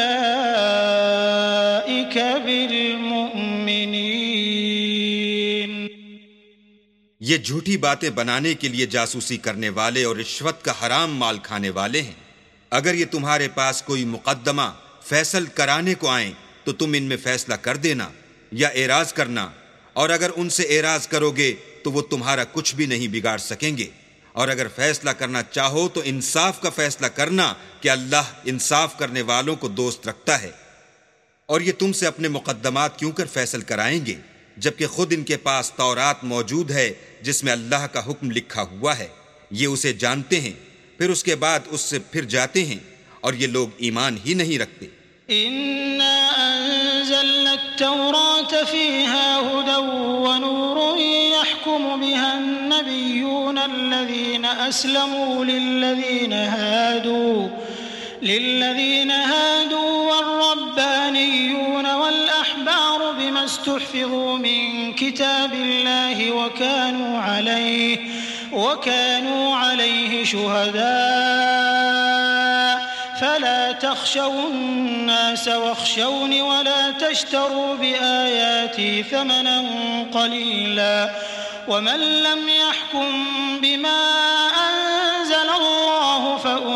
أولئك بالمؤمنين. یہ جھوٹی باتیں بنانے کے لیے جاسوسی کرنے والے اور رشوت کا حرام مال کھانے والے ہیں. اگر یہ تمہارے پاس کوئی مقدمہ فیصل کرانے کو آئیں تو تم ان میں فیصلہ کر دینا یا اعراض کرنا، اور اگر ان سے اعراض کرو گے تو وہ تمہارا کچھ بھی نہیں بگاڑ سکیں گے. اور اگر فیصلہ کرنا چاہو تو انصاف کا فیصلہ کرنا کہ اللہ انصاف کرنے والوں کو دوست رکھتا ہے. اور یہ تم سے اپنے مقدمات کیوں کر فیصل کرائیں گے جبکہ خود ان کے پاس تورات موجود ہے جس میں اللہ کا حکم لکھا ہوا ہے. یہ اسے جانتے ہیں، پھر اس کے بعد اس سے پھر جاتے ہیں اور یہ لوگ ایمان ہی نہیں رکھتے. إنا أنزلنا التوراة فيها هدى ونور يحكم بها النبيون الذين أسلموا للذين هادوا للذين هادوا والربانيون والأحبار بما استحفظوا من كتاب الله وكانوا عليه وكانوا عليه شهداء فلا تخشوا الناس واخشوني ولا تشتروا بآياتي ثمنا قليلا ومن لم يحكم بما أنزل الله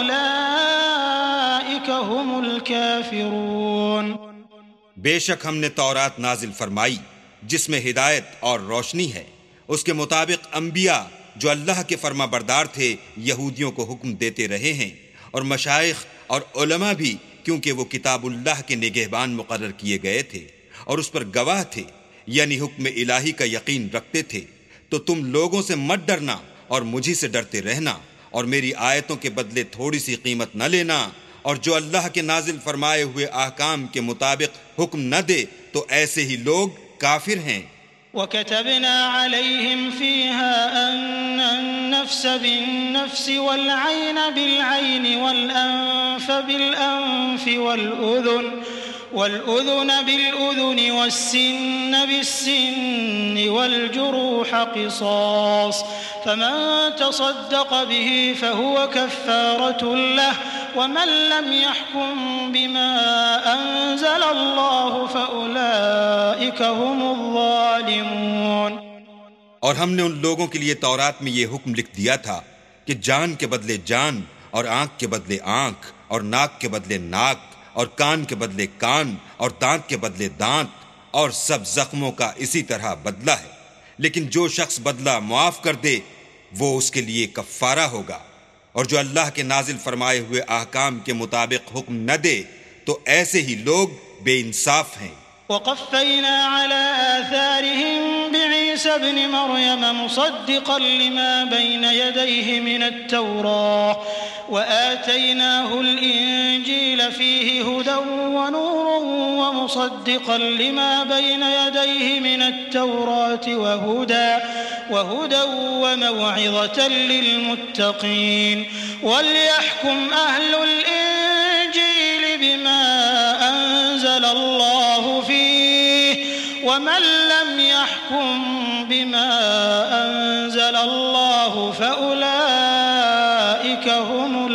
فأولئك هم الكافرون. بے شک ہم نے تورات نازل فرمائی جس میں ہدایت اور روشنی ہے. اس کے مطابق انبیاء جو اللہ کے فرما بردار تھے یہودیوں کو حکم دیتے رہے ہیں، اور مشائخ اور علماء بھی، کیونکہ وہ کتاب اللہ کے نگہبان مقرر کیے گئے تھے اور اس پر گواہ تھے، یعنی حکم الہی کا یقین رکھتے تھے. تو تم لوگوں سے مت ڈرنا اور مجھی سے ڈرتے رہنا، اور میری آیتوں کے بدلے تھوڑی سی قیمت نہ لینا، اور جو اللہ کے نازل فرمائے ہوئے احکام کے مطابق حکم نہ دے تو ایسے ہی لوگ کافر ہیں. وكتبنا عليهم فيها أن النفس بالنفس والعين بالعين والأنف بالأنف والأذن والأذن بالأذن والسن بالسن والجروح قصاص فمن تصدق به فهو كفارة له ومن لم يحكم بما أنزل الله فأولئك هم الظالمون. اور ہم نے ان لوگوں کے لیے تورات میں یہ حکم لکھ دیا تھا کہ جان کے بدلے جان، اور آنکھ کے بدلے آنکھ، اور ناک کے بدلے ناک، اور کان کے بدلے کان، اور دانت کے بدلے دانت، اور سب زخموں کا اسی طرح بدلہ ہے. لیکن جو شخص بدلہ معاف کر دے وہ اس کے لیے کفارہ ہوگا، اور جو اللہ کے نازل فرمائے ہوئے احکام کے مطابق حکم نہ دے تو ایسے ہی لوگ بے انصاف ہیں. وقفينا على آثارهم بعيسى ابن مريم مصدقا لما بين يديه من التوراة وآتيناه الإنجيل فيه هدى ونور ومصدقا لما بين يديه من التوراة وهدى وهدى وموعظة للمتقين وليحكم أهل الإنجيل بما أنزل الله فيه ومن لم يحكم بما أنزل الله فأولئك هم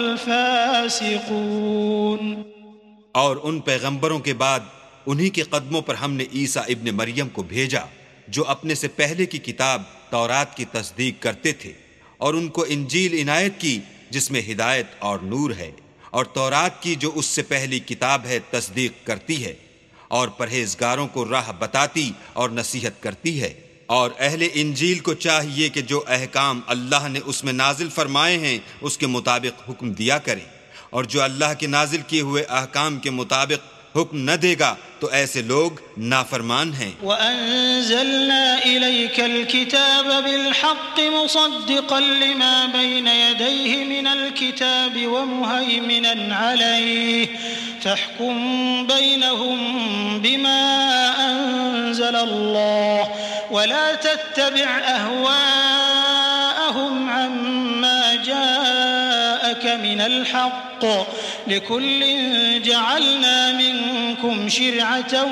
الفاسقون. اور ان پیغمبروں کے بعد انہی کے قدموں پر ہم نے عیسیٰ ابن مریم کو بھیجا جو اپنے سے پہلے کی کتاب تورات کی تصدیق کرتے تھے، اور ان کو انجیل عنایت کی جس میں ہدایت اور نور ہے، اور تورات کی جو اس سے پہلی کتاب ہے تصدیق کرتی ہے، اور پرہیزگاروں کو راہ بتاتی اور نصیحت کرتی ہے. اور اہل انجیل کو چاہیے کہ جو احکام اللہ نے اس میں نازل فرمائے ہیں اس کے مطابق حکم دیا کریں، اور جو اللہ کے نازل کیے ہوئے احکام کے مطابق حکم نہ دے گا تو ایسے لوگ نافرمان ہیں. وَأَنزَلْنَا إِلَيْكَ الْكِتَابَ بِالْحَقِّ مُصَدِّقًا لِمَا بَيْنَ يَدَيْهِ مِنَ الْكِتَابِ وَمُهَيْمِنًا عَلَيْهِ فاحكم بينهم بما أنزل الله ولا تتبع أهواءهم عما جاءك من الحق لكل جعلنا منكم شرعة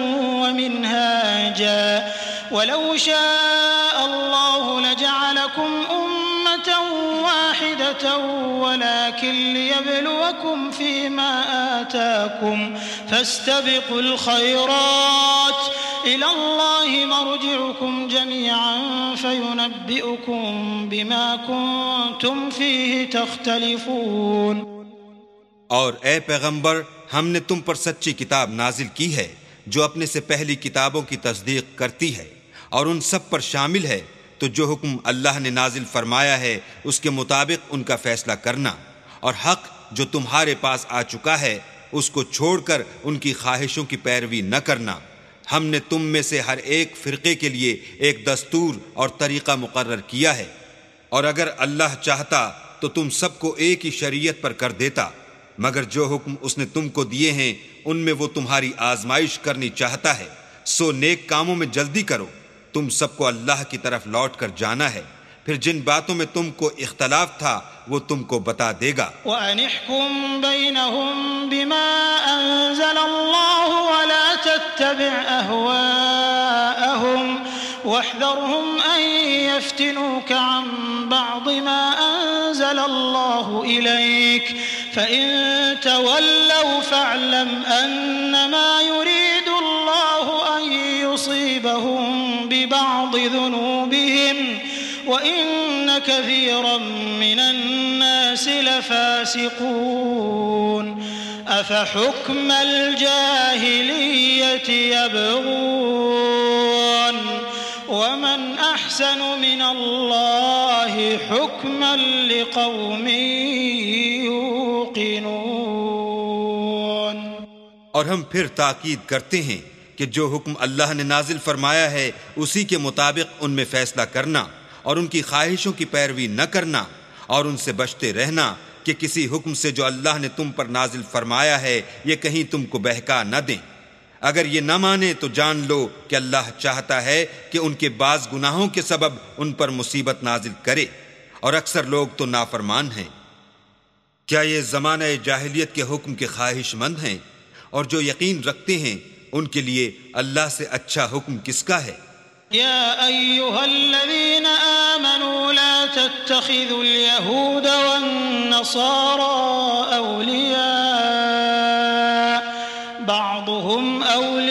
ومنهاجا ولو شاء الله لجعلكم أمة واحدة ولكن ليبلوكم فيما آتاكم فاستبقوا الخيرات إلى الله مرجعكم جميعا فينبئكم بما كنتم فيه تختلفون. اور اے پیغمبر، ہم نے تم پر سچی کتاب نازل کی ہے جو اپنے سے پہلی کتابوں کی تصدیق کرتی ہے اور ان سب پر شامل ہے، تو جو حکم اللہ نے نازل فرمایا ہے اس کے مطابق ان کا فیصلہ کرنا، اور حق جو تمہارے پاس آ چکا ہے اس کو چھوڑ کر ان کی خواہشوں کی پیروی نہ کرنا. ہم نے تم میں سے ہر ایک فرقے کے لیے ایک دستور اور طریقہ مقرر کیا ہے، اور اگر اللہ چاہتا تو تم سب کو ایک ہی شریعت پر کر دیتا، مگر جو حکم اس نے تم کو دیے ہیں ان میں وہ تمہاری آزمائش کرنی چاہتا ہے. سو نیک کاموں میں جلدی کرو، تم سب کو اللہ کی طرف لوٹ کر جانا ہے، پھر جن باتوں میں تم کو اختلاف تھا وہ تم کو بتا دے گا. وَأَنِ احْكُم بَيْنَهُم بِمَا أَنزَلَ اللَّهُ وَلَا تَتَّبِعْ أَهْوَاءَهُمْ وَاحْذَرْهُمْ أَن يَفْتِنُوكَ عَن بَعْضِ مَا أَنزَلَ اللَّهُ إِلَيْكَ فَإِن تَوَلَّوْا فَاعْلَمْ أَنَّمَا يُرِيدُ اللَّهُ أَن يُصِيبَهُم بِبَعْضِ ذُنُوبِهِمْ وَإِنَّ كَثِيرًا مِّنَ النَّاسِ لَفَاسِقُونَ. أَفَحُكْمَ الْجَاهِلِيَّةِ يَبْغُونَ وَمَنْ أَحْسَنُ مِنَ اللَّهِ حُكْمًا لِقَوْمٍ يُوقِنُونَ. اور ہم پھر تاکید کرتے ہیں کہ جو حکم اللہ نے نازل فرمایا ہے اسی کے مطابق ان میں فیصلہ کرنا اور ان کی خواہشوں کی پیروی نہ کرنا، اور ان سے بچتے رہنا کہ کسی حکم سے جو اللہ نے تم پر نازل فرمایا ہے یہ کہیں تم کو بہکا نہ دیں. اگر یہ نہ مانے تو جان لو کہ اللہ چاہتا ہے کہ ان کے بعض گناہوں کے سبب ان پر مصیبت نازل کرے، اور اکثر لوگ تو نافرمان ہیں. کیا یہ زمانہ جاہلیت کے حکم کے خواہش مند ہیں؟ اور جو یقین رکھتے ہیں ان کے لیے اللہ سے اچھا حکم کس کا ہے؟ يا أيها الذين آمنوا لا تتخذوا اليهود والنصارى أولياء بعضهم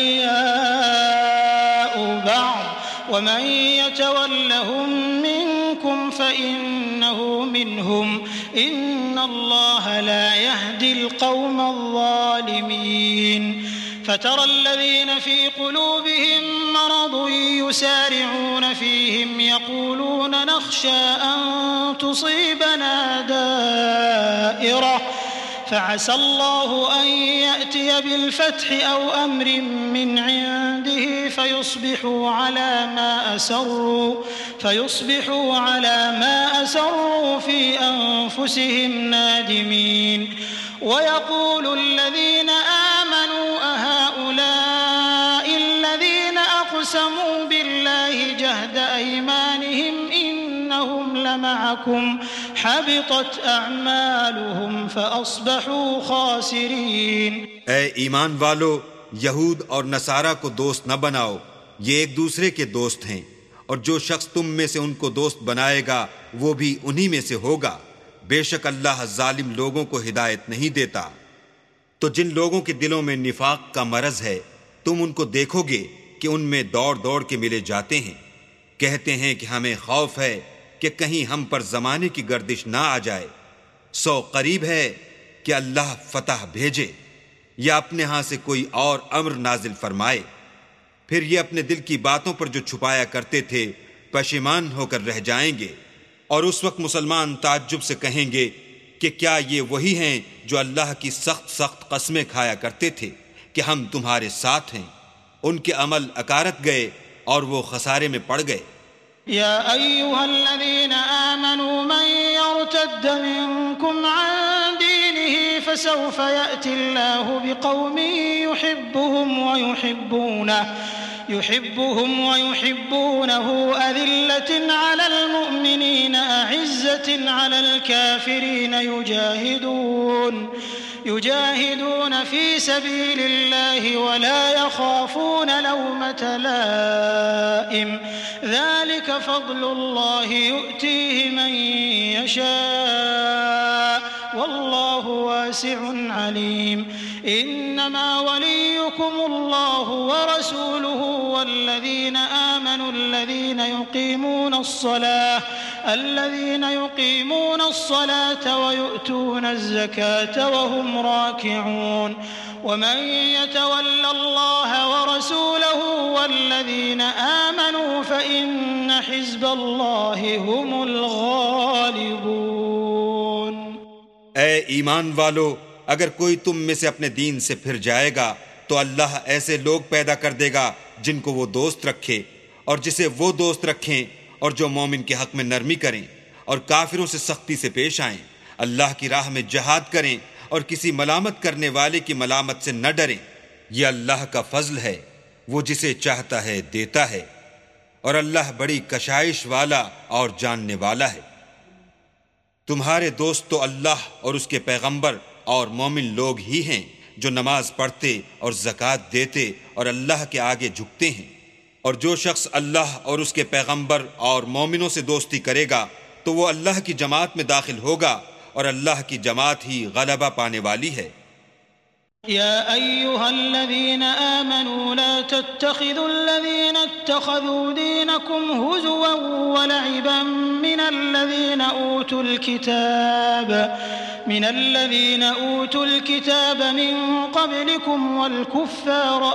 أولياء بعض ومن يتولهم منكم فإنه منهم إن الله لا يهدي القوم الظالمين. فترى الذين في قلوبهم مرض يسارعون فيهم يقولون نخشى أن تصيبنا دائرة فعسى الله أن يأتي بالفتح أو أمر من عنده فيصبحوا على ما أسروا فيصبحوا على ما أسروا في أنفسهم نادمين. ويقول الذين آمنوا أهؤلاء الذين أقسموا بالله جهد أيمانهم إنهم لمعكم حبطت أعمالهم فأصبحوا خاسرين. اے ایمان والو، یہود اور نصارہ کو دوست نہ بناؤ، یہ ایک دوسرے کے دوست ہیں، اور جو شخص تم میں سے ان کو دوست بنائے گا وہ بھی انہی میں سے ہوگا. بے شک اللہ ظالم لوگوں کو ہدایت نہیں دیتا. تو جن لوگوں کے دلوں میں نفاق کا مرض ہے تم ان کو دیکھو گے کہ ان میں دوڑ دوڑ کے ملے جاتے ہیں، کہتے ہیں کہ ہمیں خوف ہے کہ کہیں ہم پر زمانے کی گردش نہ آ جائے. سو قریب ہے کہ اللہ فتح بھیجے یا اپنے ہاں سے کوئی اور امر نازل فرمائے، پھر یہ اپنے دل کی باتوں پر جو چھپایا کرتے تھے پشیمان ہو کر رہ جائیں گے. اور اس وقت مسلمان تعجب سے کہیں گے کہ کیا یہ وہی ہیں جو اللہ کی سخت سخت قسمیں کھایا کرتے تھے کہ ہم تمہارے ساتھ ہیں. ان کے عمل اکارت گئے اور وہ خسارے میں پڑ گئے. یا ایھا الذین آمنوا من یرتد منکم عن دینہ فسوف يأتي الله بقوم يحبهم ويحبونه يحبهم ويحبونه أذلة على المؤمنين أعزة على الكافرين يجاهدون يجاهدون في سبيل الله ولا يخافون لومة لائم ذلك فضل الله يؤتيه من يشاء والله واسع عليم إنما وليكم الله ورسوله والذين آمنوا الذين يقيمون الصلاة الذين يقيمون الصلاة ويؤتون الزكاة وهم راكعون ومن يتول الله ورسوله والذين آمنوا فإن حزب الله هم الغالبون. اے ایمان والو، اگر کوئی تم میں سے اپنے دین سے پھر جائے گا تو اللہ ایسے لوگ پیدا کر دے گا جن کو وہ دوست رکھے اور جسے وہ دوست رکھیں، اور جو مومن کے حق میں نرمی کریں اور کافروں سے سختی سے پیش آئیں، اللہ کی راہ میں جہاد کریں اور کسی ملامت کرنے والے کی ملامت سے نہ ڈریں. یہ اللہ کا فضل ہے، وہ جسے چاہتا ہے دیتا ہے، اور اللہ بڑی کشائش والا اور جاننے والا ہے. تمہارے دوست تو اللہ اور اس کے پیغمبر اور مومن لوگ ہی ہیں جو نماز پڑھتے اور زکوٰۃ دیتے اور اللہ کے آگے جھکتے ہیں. اور جو شخص اللہ اور اس کے پیغمبر اور مومنوں سے دوستی کرے گا تو وہ اللہ کی جماعت میں داخل ہوگا، اور اللہ کی جماعت ہی غلبہ پانے والی ہے. يا أيها الذين آمنوا لا تتخذوا الذين اتخذوا دينكم هزوا ولعبا من الذين أوتوا الكتاب من الذين أوتوا الكتاب من قبلكم والكفار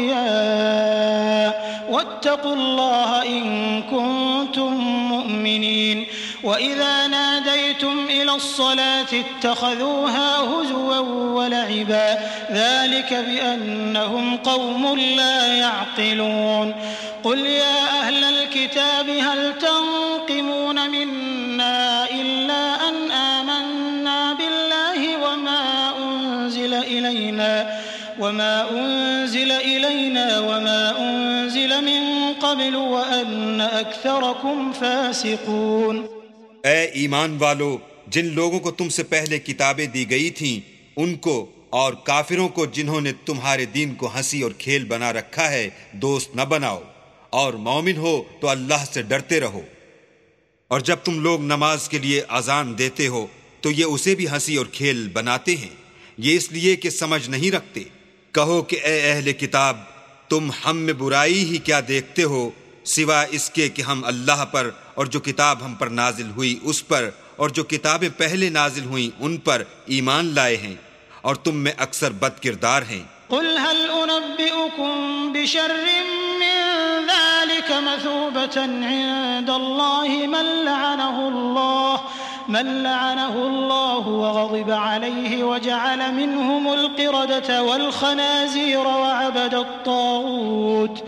أولياء واتقوا الله إن كنتم مؤمنين. وإذا ناديتم إلى الصلاة اتخذوها هزوا ولعبا ذلك بأنهم قوم لا يعقلون. قل يا أهل الكتاب هل تنقمون منا إلا أن آمنا بالله وما أنزل إلينا وما أنزل إلينا وما أنزل من قبل وأن أكثركم فاسقون. اے ایمان والو، جن لوگوں کو تم سے پہلے کتابیں دی گئی تھیں ان کو اور کافروں کو جنہوں نے تمہارے دین کو ہنسی اور کھیل بنا رکھا ہے دوست نہ بناؤ، اور مومن ہو تو اللہ سے ڈرتے رہو. اور جب تم لوگ نماز کے لیے اذان دیتے ہو تو یہ اسے بھی ہنسی اور کھیل بناتے ہیں، یہ اس لیے کہ سمجھ نہیں رکھتے. کہو کہ اے اہل کتاب، تم ہم میں برائی ہی کیا دیکھتے ہو سوا اس کے کہ ہم اللہ پر اور جو کتاب ہم پر نازل ہوئی اس پر اور جو کتابیں پہلے نازل ہوئیں ان پر ایمان لائے ہیں، اور تم میں اکثر بد کردار ہیں. قل هل أنبئكم بشر من ذلك مثوبة عند الله من لعنه الله من لعنه الله وغضب عليه وجعل منهم القردة والخنازير وعبد الطاغوت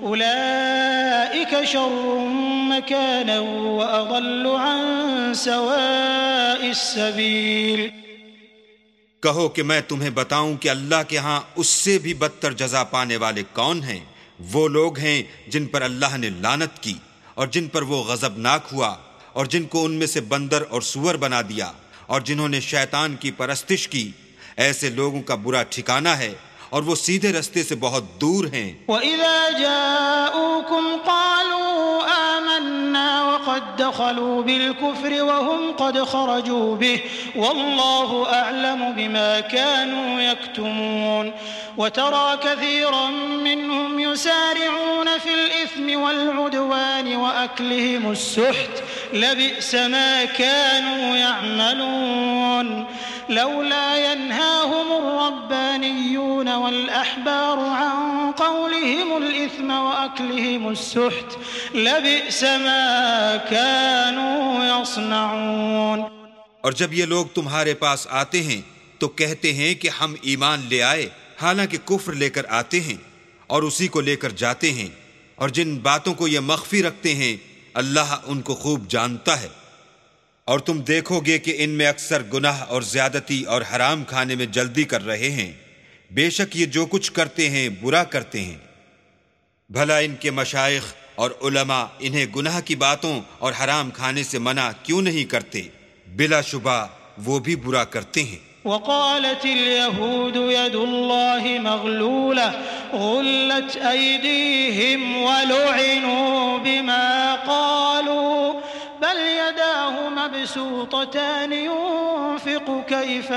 أولئك شر مكانا وأضل عن سواء السبيل. کہو کہ میں تمہیں بتاؤں کہ اللہ کے ہاں اس سے بھی بدتر جزا پانے والے کون ہیں؟ وہ لوگ ہیں جن پر اللہ نے لعنت کی اور جن پر وہ غضبناک ہوا اور جن کو ان میں سے بندر اور سور بنا دیا اور جنہوں نے شیطان کی پرستش کی. ایسے لوگوں کا برا ٹھکانہ ہے اور وہ سیدھے رستے سے بہت دور ہیں. وَإِذَا جَاءُوكُمْ قَالُوا آمَنَّا وَقَدْ دَخَلُوا بِالْكُفْرِ وَهُمْ قَدْ خَرَجُوا بِهِ وَاللَّهُ أَعْلَمُ بِمَا كَانُوا يَكْتُمُونَ. وَتَرَى كَثِيرًا مِّنْهُمْ يُسَارِعُونَ فِي الْإِثْمِ وَالْعُدْوَانِ وَأَكْلِهِمُ السُّحْتَ لَبِئْسَ مَا كَانُوا يَعْمَلُونَ. لولا ينهاهم الربانيون والأحبار عن قولهم الإثم وأكلهم السحت لبئس ما كانوا يصنعون. اور جب یہ لوگ تمہارے پاس آتے ہیں تو کہتے ہیں کہ ہم ایمان لے آئے، حالانکہ کفر لے کر آتے ہیں اور اسی کو لے کر جاتے ہیں، اور جن باتوں کو یہ مخفی رکھتے ہیں اللہ ان کو خوب جانتا ہے. اور تم دیکھو گے کہ ان میں اکثر گناہ اور زیادتی اور حرام کھانے میں جلدی کر رہے ہیں، بے شک یہ جو کچھ کرتے ہیں برا کرتے ہیں۔ بھلا ان کے مشائخ اور علماء انہیں گناہ کی باتوں اور حرام کھانے سے منع کیوں نہیں کرتے؟ بلا شبہ وہ بھی برا کرتے ہیں۔ وقالت اليهود يد الله مغلولة غلت أيديهم ولعنوا بما قالوا بل يداه مبسوطتان ينفق كيف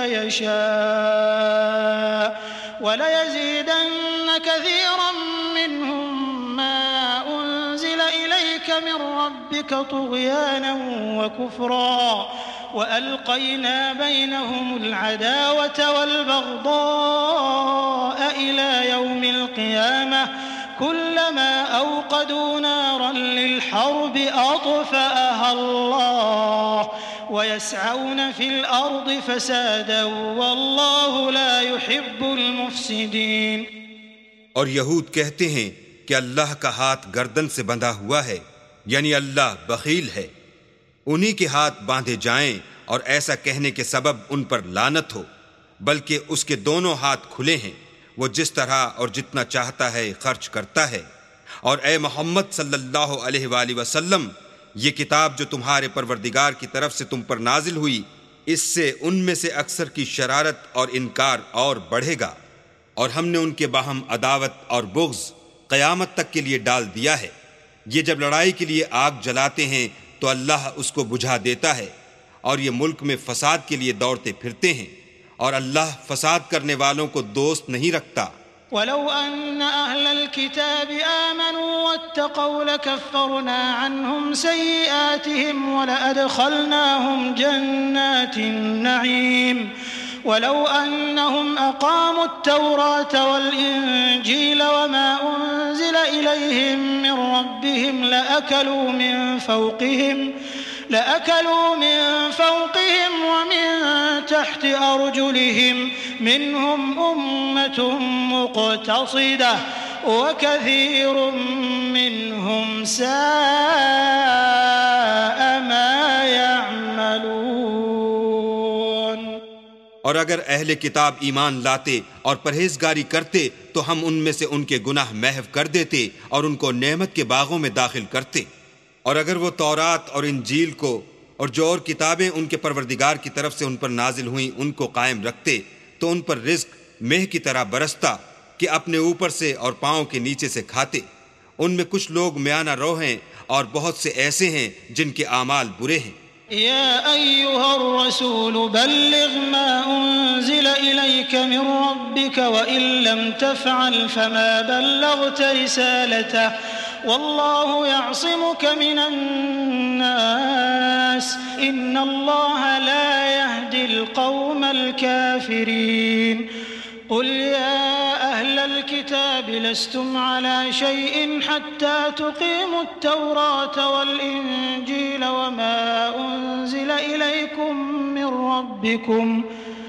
يشاء وليزيدن كثيرا منهم ما أنزل إليك من ربك طغيانا وكفرا وألقينا بينهم العداوة والبغضاء إلى يوم القيامة كلما أوقدوا نارا للحرب أطفأها الله ويسعون في الأرض فسادا والله لا يحب المفسدين۔ اور یہود کہتے ہیں کہ اللہ کا ہاتھ گردن سے بندھا ہوا ہے، یعنی اللہ بخیل ہے، انہی کے ہاتھ باندھے جائیں اور ایسا کہنے کے سبب ان پر لعنت ہو، بلکہ اس کے دونوں ہاتھ کھلے ہیں، وہ جس طرح اور جتنا چاہتا ہے خرچ کرتا ہے۔ اور اے محمد صلی اللہ علیہ وآلہ وسلم، یہ کتاب جو تمہارے پروردگار کی طرف سے تم پر نازل ہوئی، اس سے ان میں سے اکثر کی شرارت اور انکار اور بڑھے گا، اور ہم نے ان کے باہم عداوت اور بغض قیامت تک کے لیے ڈال دیا ہے۔ یہ جب لڑائی کے لیے آگ جلاتے ہیں تو اللہ اس کو بجھا دیتا ہے، اور یہ ملک میں فساد کے لیے دوڑتے پھرتے ہیں، اور اللہ فساد کرنے والوں کو دوست نہیں رکھتا۔ ولو أن أهل الكتاب آمنوا واتقوا لكفرنا عنهم سيئاتهم ولأدخلناهم جنات النعيم ولو أنهم أقاموا التوراة والإنجيل وما أنزل إليهم من ربهم لأكلوا من فوقهم لأكلوا من فوقهم ومن تحت أرجلهم منهم أمة مقتصدة وكثير منهم ساء ما يعملون۔ اور اگر اہل کتاب ایمان لاتے اور پرہیزگاری کرتے تو ہم ان میں سے ان کے گناہ محو کر دیتے اور ان کو نعمت کے باغوں میں داخل کرتے۔ اور اگر وہ تورات اور انجیل کو اور جو اور کتابیں ان کے پروردگار کی طرف سے ان پر نازل ہوئیں ان کو قائم رکھتے تو ان پر رزق مہ کی طرح برستا کہ اپنے اوپر سے اور پاؤں کے نیچے سے کھاتے۔ ان میں کچھ لوگ میانہ رو ہیں اور بہت سے ایسے ہیں جن کے اعمال برے ہیں۔ يا أيها الرسول بلغ ما أنزل إليك من ربك وإن لم تفعل فما بلغت رسالته والله يعصمك من الناس إن الله لا يهدي القوم الكافرين۔ قل يا أهل الكتاب لستم على شيء حتى تقيموا التوراة والإنجيل وما أنزل إليكم من ربكم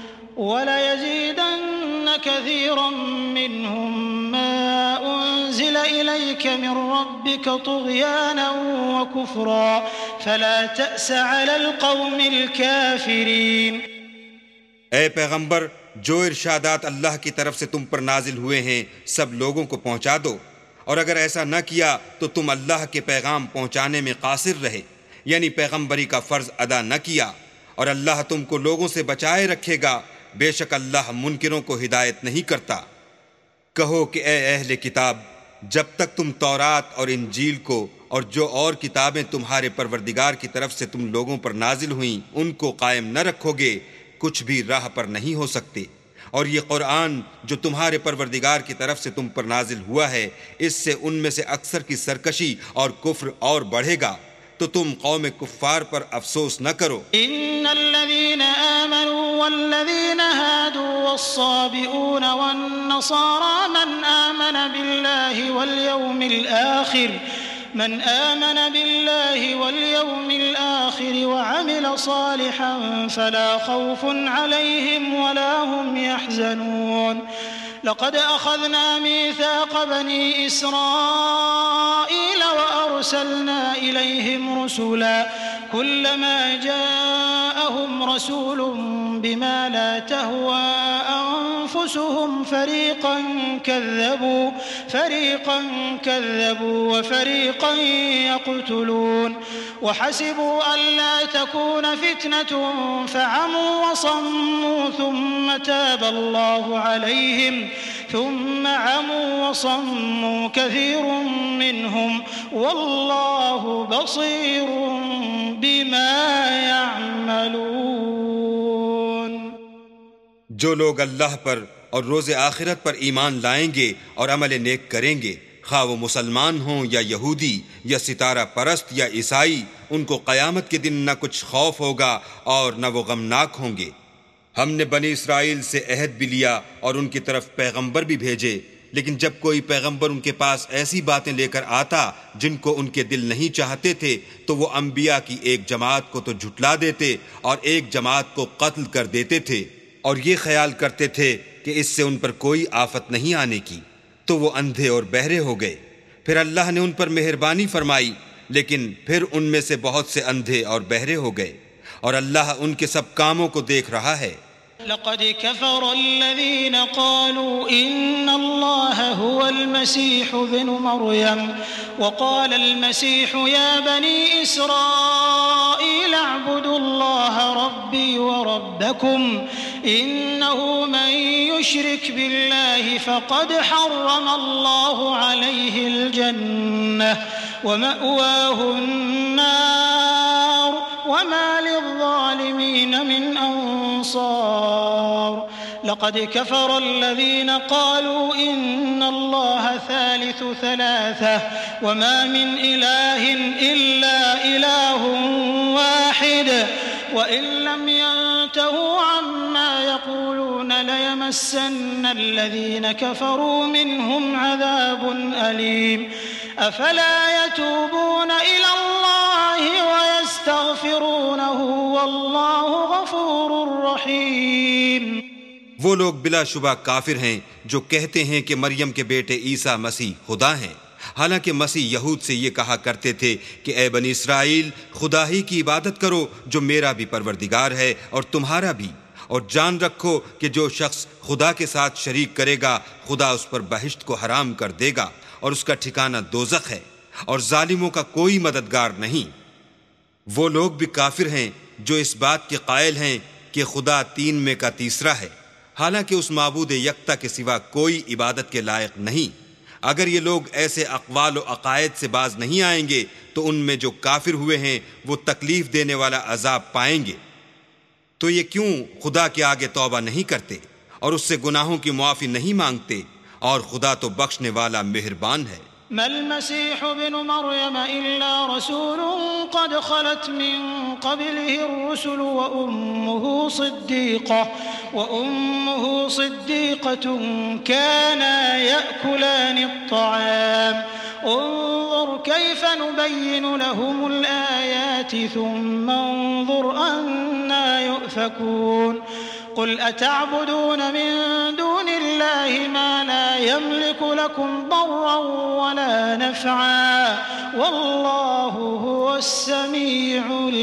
وليزيدن كثيرا منهم ما أنزل إليك من ربك طغيانا وكفرا فلا تأس على القوم الكافرين۔ اے پیغمبر، جو ارشادات اللہ کی طرف سے تم پر نازل ہوئے ہیں سب لوگوں کو پہنچا دو، اور اگر ایسا نہ کیا تو تم اللہ کے پیغام پہنچانے میں قاصر رہے، یعنی پیغمبری کا فرض ادا نہ کیا، اور اللہ تم کو لوگوں سے بچائے رکھے گا، بے شک اللہ منکروں کو ہدایت نہیں کرتا۔ کہو کہ اے اہل کتاب، جب تک تم تورات اور انجیل کو اور جو اور کتابیں تمہارے پروردگار کی طرف سے تم لوگوں پر نازل ہوئیں ان کو قائم نہ رکھو گے، کچھ بھی راہ پر نہیں ہو سکتے۔ اور یہ قرآن جو تمہارے پروردگار کی طرف سے تم پر نازل ہوا ہے، اس سے ان میں سے اکثر کی سرکشی اور کفر اور بڑھے گا، تو تم قوم کفار پر افسوس نہ کرو۔ ان الذين آمنوا والذين هادوا والصابئون والنصارى من آمن بالله واليوم الآخر من آمن بالله واليوم الآخر وعمل صالحا فلا خوف عليهم ولا هم يحزنون لقد أخذنا ميثاق بني إسرائيل وأرسلنا إليهم رسلا كلما جاءهم رسول بما لا تهوى أنفسهم فريقا كذبوا فريقا كذبوا وفريقا يقتلون وحسبوا ألا تكون فتنة فعموا وصموا ثم تاب الله عليهم ثم عموا وصموا كثير منهم والله بصير بما يعملون. جو لوگ اللہ پر اور روز آخرت پر ایمان لائیں گے اور عمل نیک کریں گے، خواہ وہ مسلمان ہوں یا یہودی یا ستارہ پرست یا عیسائی، ان کو قیامت کے دن نہ کچھ خوف ہوگا اور نہ وہ غمناک ہوں گے. ہم نے بنی اسرائیل سے عہد بھی لیا اور ان کی طرف پیغمبر بھی بھیجے، لیکن جب کوئی پیغمبر ان کے پاس ایسی باتیں لے کر آتا جن کو ان کے دل نہیں چاہتے تھے تو وہ انبیاء کی ایک جماعت کو تو جھٹلا دیتے اور ایک جماعت کو قتل کر دیتے تھے، اور یہ خیال کرتے تھے کہ اس سے ان پر کوئی آفت نہیں آنے کی، تو وہ اندھے اور بہرے ہو گئے. پھر اللہ نے ان پر مہربانی فرمائی، لیکن پھر ان میں سے بہت سے اندھے اور بہرے ہو گئے، اور اللہ ان کے سب کاموں کو دیکھ رہا ہے. لقد كفر الذين قالوا إن الله هو المسيح ابن مريم وقال المسيح يا بني إسرائيل اعبدوا الله ربي وربكم إنه من يشرك بالله فقد حرم الله عليه الجنة ومأواه النار وما للظالمين من أنصار. لقد كفر الذين قالوا إن الله ثالث ثلاثة وما من إله إلا إله واحد وإن لم ينتهوا عما يقولون ليمسن الذين كفروا منهم عذاب أليم. أفلا يتوبون إلى الله ويستغفرونه والله غفور رحيم. وہ لوگ بلا شبہ کافر ہیں جو کہتے ہیں کہ مریم کے بیٹے عیسیٰ مسیح خدا ہیں، حالانکہ مسیح یہود سے یہ کہا کرتے تھے کہ اے بنی اسرائیل، خدا ہی کی عبادت کرو جو میرا بھی پروردگار ہے اور تمہارا بھی، اور جان رکھو کہ جو شخص خدا کے ساتھ شریک کرے گا خدا اس پر بہشت کو حرام کر دے گا اور اس کا ٹھکانہ دوزخ ہے، اور ظالموں کا کوئی مددگار نہیں. وہ لوگ بھی کافر ہیں جو اس بات کے قائل ہیں کہ خدا تین میں کا تیسرا ہے، حالانکہ اس معبود یکتا کے سوا کوئی عبادت کے لائق نہیں. اگر یہ لوگ ایسے اقوال و عقائد سے باز نہیں آئیں گے تو ان میں جو کافر ہوئے ہیں وہ تکلیف دینے والا عذاب پائیں گے. تو یہ کیوں خدا کے آگے توبہ نہیں کرتے اور اس سے گناہوں کی معافی نہیں مانگتے؟ اور خدا تو بخشنے والا مہربان ہے. ما المسيح ابن مريم إلا رسول قد خلت من قبله الرسل وأمه صديقة وأمه صديقة كانا يأكلان الطعام انظر كيف نبين لهم الآيات ثم انظر أنا يؤفكون. قل أتعبدون من دون الله ما لا يملك لكم ضرا ولا نفعا والله هو السميع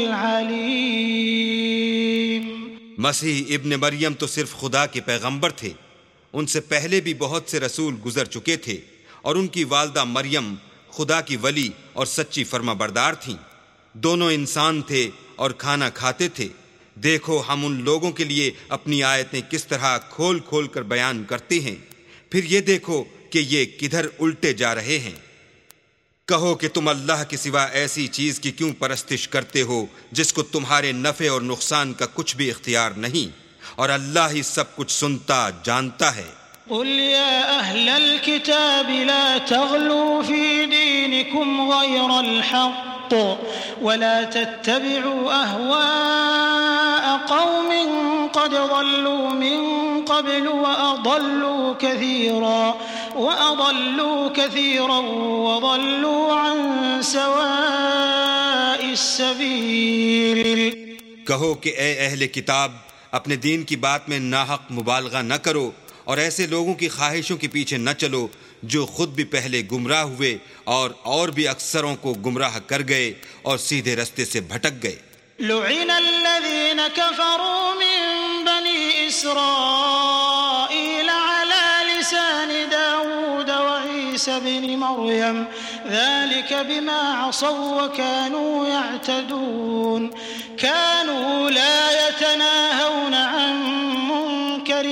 العليم. مسیح ابن مریم تو صرف خدا کے پیغمبر تھے، ان سے پہلے بھی بہت سے رسول گزر چکے تھے، اور ان کی والدہ مریم خدا کی ولی اور سچی فرما بردار تھیں. دونوں انسان تھے اور کھانا کھاتے تھے. دیکھو ہم ان لوگوں کے لیے اپنی آیتیں کس طرح کھول کھول کر بیان کرتے ہیں، پھر یہ دیکھو کہ یہ کدھر الٹے جا رہے ہیں. کہو کہ تم اللہ کے سوا ایسی چیز کی کیوں پرستش کرتے ہو جس کو تمہارے نفع اور نقصان کا کچھ بھی اختیار نہیں، اور اللہ ہی سب کچھ سنتا جانتا ہے. قل يا أهل الكتاب لا تغلوا في دينكم غير الحق ولا تتبعوا أهواء قوم قد ضلوا من قبل وأضلوا كثيرا وأضلوا كثيرا وضلوا عن سواء السبيل. کہو کہ اے اہل کتاب، اپنے دین کی بات میں ناحق مبالغہ نہ کرو اور ایسے لوگوں کی خواہشوں کے پیچھے نہ چلو جو خود بھی پہلے گمراہ ہوئے اور اور بھی اکثروں کو گمراہ کر گئے اور سیدھے رستے سے بھٹک گئے۔ لعن الذين كفروا من بني إسرائيل على لسان داود وعيسى بن مريم ذلك بما عصوا وكانوا يعتدون كانوا لا يتناهون عن منكر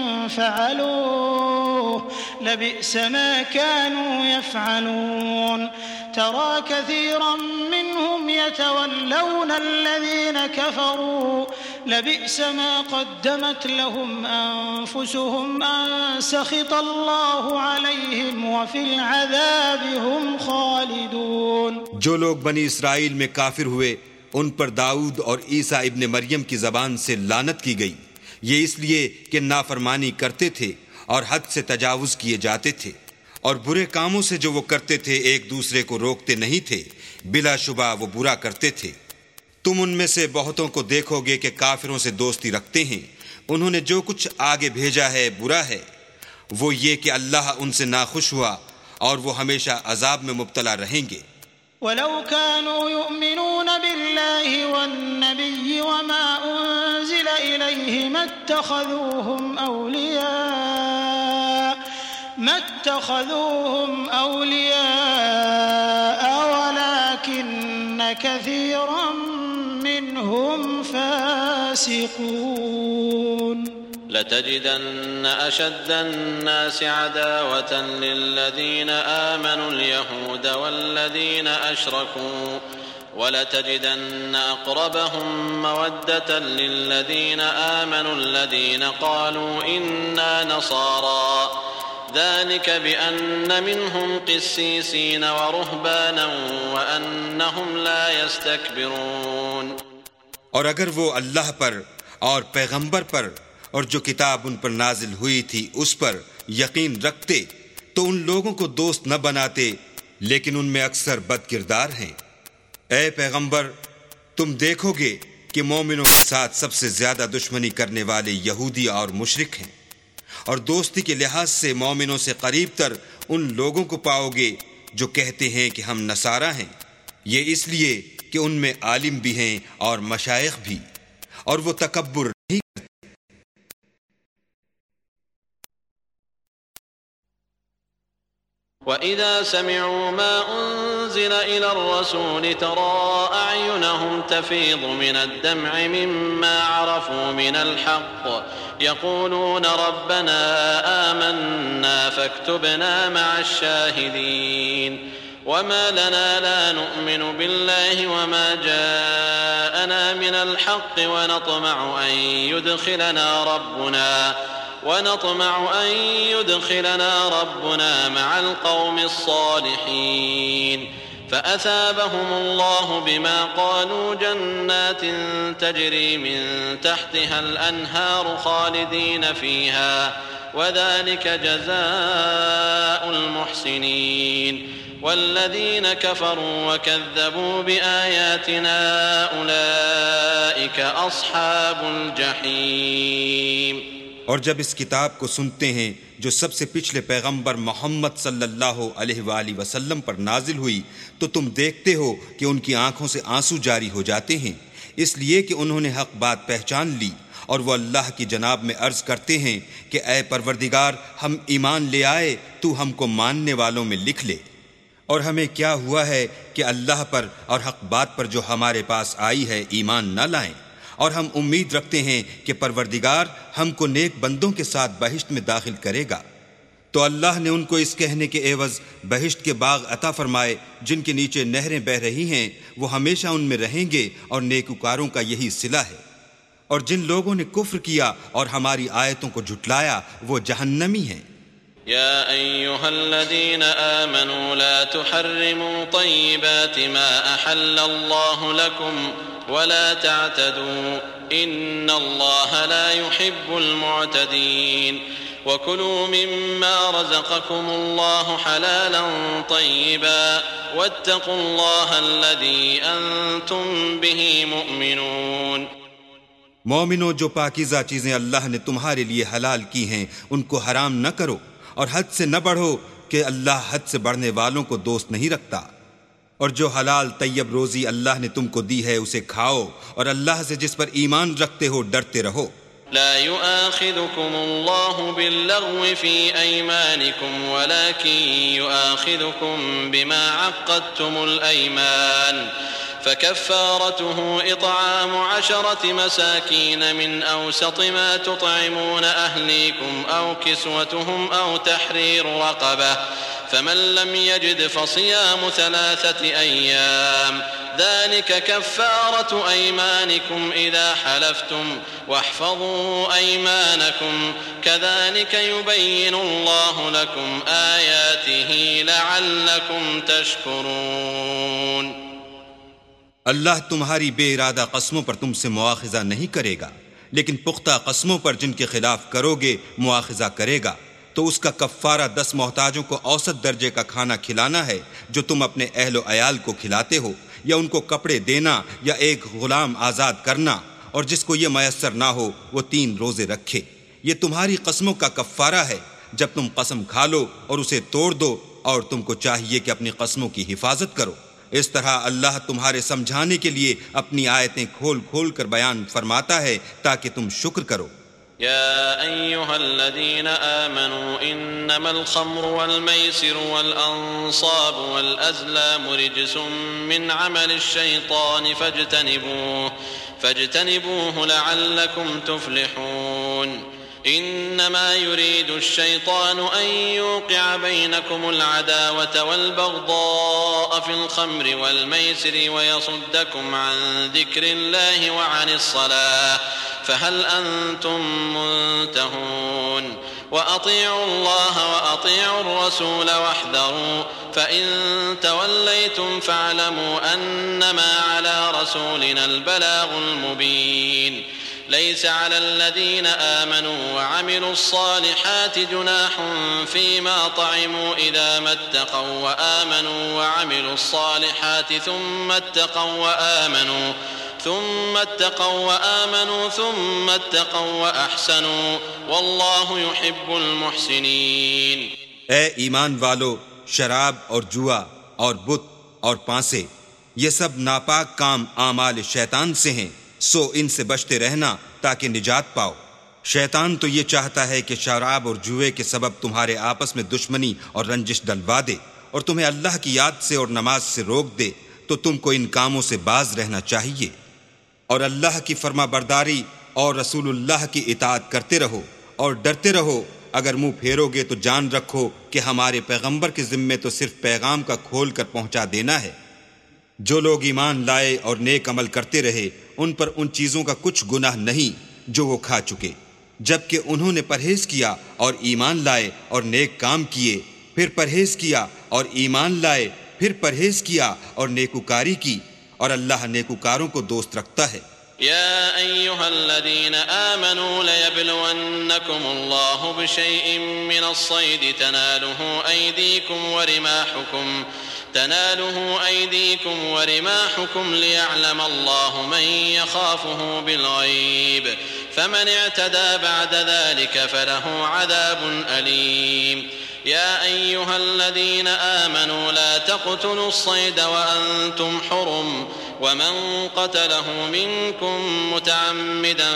فعلوه لبئس ما كانوا يفعلون ترى كثيرا منهم يتولون الذين كفروا لبئس ما قدمت لهم أنفسهم أن سخط الله عليهم وفي العذاب هم خالدون۔ جو لوگ بنی اسرائیل میں کافر ہوئے ان پر داؤد اور عیسیٰ ابن مریم کی زبان سے لعنت کی گئی، یہ اس لیے کہ نافرمانی کرتے تھے اور حد سے تجاوز کیے جاتے تھے، اور برے کاموں سے جو وہ کرتے تھے ایک دوسرے کو روکتے نہیں تھے، بلا شبہ وہ برا کرتے تھے۔ تم ان میں سے بہتوں کو دیکھو گے کہ کافروں سے دوستی رکھتے ہیں، انہوں نے جو کچھ آگے بھیجا ہے برا ہے، وہ یہ کہ اللہ ان سے ناخوش ہوا اور وہ ہمیشہ عذاب میں مبتلا رہیں گے۔ ولو كانوا يؤمنون بالله والنبي وما أنزل إليه ما اتخذوهم أولياء ما اتخذوهم أولياء ولكن كثيرا منهم فاسقون۔ لتجدن أشد الناس عداوة للذين آمنوا اليهود والذين أشركوا ولتجدن أقربهم مودة للذين آمنوا الذين قالوا إنا نصارى ذلك بأن منهم قسيسين ورهبانا وأنهم لا يستكبرون۔ اور اگر وہ اللہ پر اور پیغمبر پر اور جو کتاب ان پر نازل ہوئی تھی اس پر یقین رکھتے تو ان لوگوں کو دوست نہ بناتے، لیکن ان میں اکثر بد کردار ہیں۔ اے پیغمبر، تم دیکھو گے کہ مومنوں کے ساتھ سب سے زیادہ دشمنی کرنے والے یہودی اور مشرک ہیں، اور دوستی کے لحاظ سے مومنوں سے قریب تر ان لوگوں کو پاؤ گے جو کہتے ہیں کہ ہم نصارہ ہیں، یہ اس لیے کہ ان میں عالم بھی ہیں اور مشائخ بھی، اور وہ تکبر نہیں کرتے۔ وَإِذَا سَمِعُوا مَا أُنزِلَ إِلَى الرَّسُولِ تَرَى أَعْيُنَهُمْ تَفِيضُ مِنَ الدَّمْعِ مِمَّا عَرَفُوا مِنَ الْحَقِّ يَقُولُونَ رَبَّنَا آمَنَّا فَاكْتُبْنَا مَعَ الشَّاهِدِينَ وَمَا لَنَا لَا نُؤْمِنُ بِاللَّهِ وَمَا جَاءَنَا مِنَ الْحَقِّ وَنَطْمَعُ أَن يُدْخِلَنَا رَبُّنَا ونطمع أن يدخلنا ربنا مع القوم الصالحين فأثابهم الله بما قالوا جنات تجري من تحتها الأنهار خالدين فيها وذلك جزاء المحسنين والذين كفروا وكذبوا بآياتنا أولئك أصحاب الجحيم۔ اور جب اس کتاب کو سنتے ہیں جو سب سے پچھلے پیغمبر محمد صلی اللہ علیہ وآلہ وسلم پر نازل ہوئی تو تم دیکھتے ہو کہ ان کی آنکھوں سے آنسو جاری ہو جاتے ہیں، اس لیے کہ انہوں نے حق بات پہچان لی، اور وہ اللہ کی جناب میں عرض کرتے ہیں کہ اے پروردگار، ہم ایمان لے آئے، تو ہم کو ماننے والوں میں لکھ لے۔ اور ہمیں کیا ہوا ہے کہ اللہ پر اور حق بات پر جو ہمارے پاس آئی ہے ایمان نہ لائیں، اور ہم امید رکھتے ہیں کہ پروردگار ہم کو نیک بندوں کے ساتھ بہشت میں داخل کرے گا۔ تو اللہ نے ان کو اس کہنے کے عوض بہشت کے باغ عطا فرمائے جن کے نیچے نہریں بہہ رہی ہیں، وہ ہمیشہ ان میں رہیں گے، اور نیکوکاروں کا یہی صلہ ہے۔ اور جن لوگوں نے کفر کیا اور ہماری آیتوں کو جھٹلایا وہ جہنمی ہیں۔ يا أيها الذين آمنوا لا تحرموا طيبات ما أحل الله لكم ولا تعتدوا إن الله لا يحب المعتدين وكلوا مما رزقكم الله حلالا طيبا واتقوا الله الذي أنتم به مؤمنون۔ مومنو، جو پاکیزہ چیزیں اللہ نے تمہارے لیے حلال کی ہیں ان کو حرام نہ کرو، اور حد سے نہ بڑھو کہ کہ اللہ حد سے بڑھنے والوں کو دوست نہیں رکھتا۔ اور جو حلال طیب روزی اللہ نے تم کو دی ہے اسے کھاؤ، اور اللہ سے جس پر ایمان رکھتے ہو ڈرتے رہو۔ لا يؤاخذكم الله باللغو في أيمانكم ولكن يؤاخذكم بما عقدتم الأيمان فكفارته إطعام عشرة مساكين من أوسط ما تطعمون أهليكم أو كسوتهم أو تحرير رقبة فمن لم يجد فصيام ثلاثة أيام ذلك كفارة أيمانكم إذا حلفتم واحفظوا أيمانكم كذلك يبين الله لكم آياته لعلكم تشكرون۔ اللہ تمہاری بے ارادہ قسموں پر تم سے مواخذہ نہیں کرے گا، لیکن پختہ قسموں پر جن کے خلاف کرو گے مواخذہ کرے گا، تو اس کا کفارہ دس محتاجوں کو اوسط درجے کا کھانا کھلانا ہے جو تم اپنے اہل و عیال کو کھلاتے ہو، یا ان کو کپڑے دینا یا ایک غلام آزاد کرنا، اور جس کو یہ میسر نہ ہو وہ تین روزے رکھے۔ یہ تمہاری قسموں کا کفارہ ہے جب تم قسم کھا لو اور اسے توڑ دو، اور تم کو چاہیے کہ اپنی قسموں کی حفاظت کرو۔ اس طرح اللہ تمہارے سمجھانے کے لیے اپنی آیتیں کھول کھول کر بیان فرماتا ہے تاکہ تم شکر کرو۔ يا أيها الذين آمنوا إنما الخمر والميسر والأنصاب والأزلام رجس من عمل الشيطان فاجتنبوه فاجتنبوه لعلكم تفلحون إنما يريد الشيطان أن يوقع بينكم العداوة والبغضاء في الخمر والميسر ويصدكم عن ذكر الله وعن الصلاة فهل أنتم منتهون وأطيعوا الله وأطيعوا الرسول واحذروا فإن توليتم فاعلموا أنما على رسولنا البلاغ المبين ليس على الذين آمنوا وعملوا الصالحات جناح فيما طعموا إذا ما اتقوا وآمنوا وعملوا الصالحات ثم اتقوا وآمنوا ثم اتقوا وآمنوا ثم اتقوا وأحسنوا والله يحب المحسنين۔ اے ایمان والو، شراب اور جوا اور بت اور پانسے یہ سب ناپاک کام اعمال شیطان سے ہیں، سو ان سے بچتے رہنا تاکہ نجات پاؤ۔ شیطان تو یہ چاہتا ہے کہ شراب اور جوئے کے سبب تمہارے آپس میں دشمنی اور رنجش ڈلوا دے، اور تمہیں اللہ کی یاد سے اور نماز سے روک دے، تو تم کو ان کاموں سے باز رہنا چاہیے، اور اللہ کی فرما برداری اور رسول اللہ کی اطاعت کرتے رہو، اور ڈرتے رہو۔ اگر منہ پھیرو گے تو جان رکھو کہ ہمارے پیغمبر کے ذمے تو صرف پیغام کا کھول کر پہنچا دینا ہے۔ جو لوگ ایمان لائے اور نیک عمل کرتے رہے ان پر ان چیزوں کا کچھ گناہ نہیں جو وہ کھا چکے، جبکہ انہوں نے پرہیز کیا اور ایمان لائے اور نیک کام کیے، پھر پرہیز کیا اور ایمان لائے، پھر پرہیز کیا اور نیکوکاری کی، اور اللہ نیکوکاروں کو دوست رکھتا ہے۔ يا أيها الذين آمنوا ليبلونكم الله بشيء من الصيد تناله أيديكم ورماحكم تناله أيديكم ورماحكم ليعلم الله من يخافه بالغيب فمن اعتدى بعد ذلك فله عذاب أليم يا أيها الذين آمنوا لا تقتلوا الصيد وأنتم حرم ومن قتله منكم متعمدا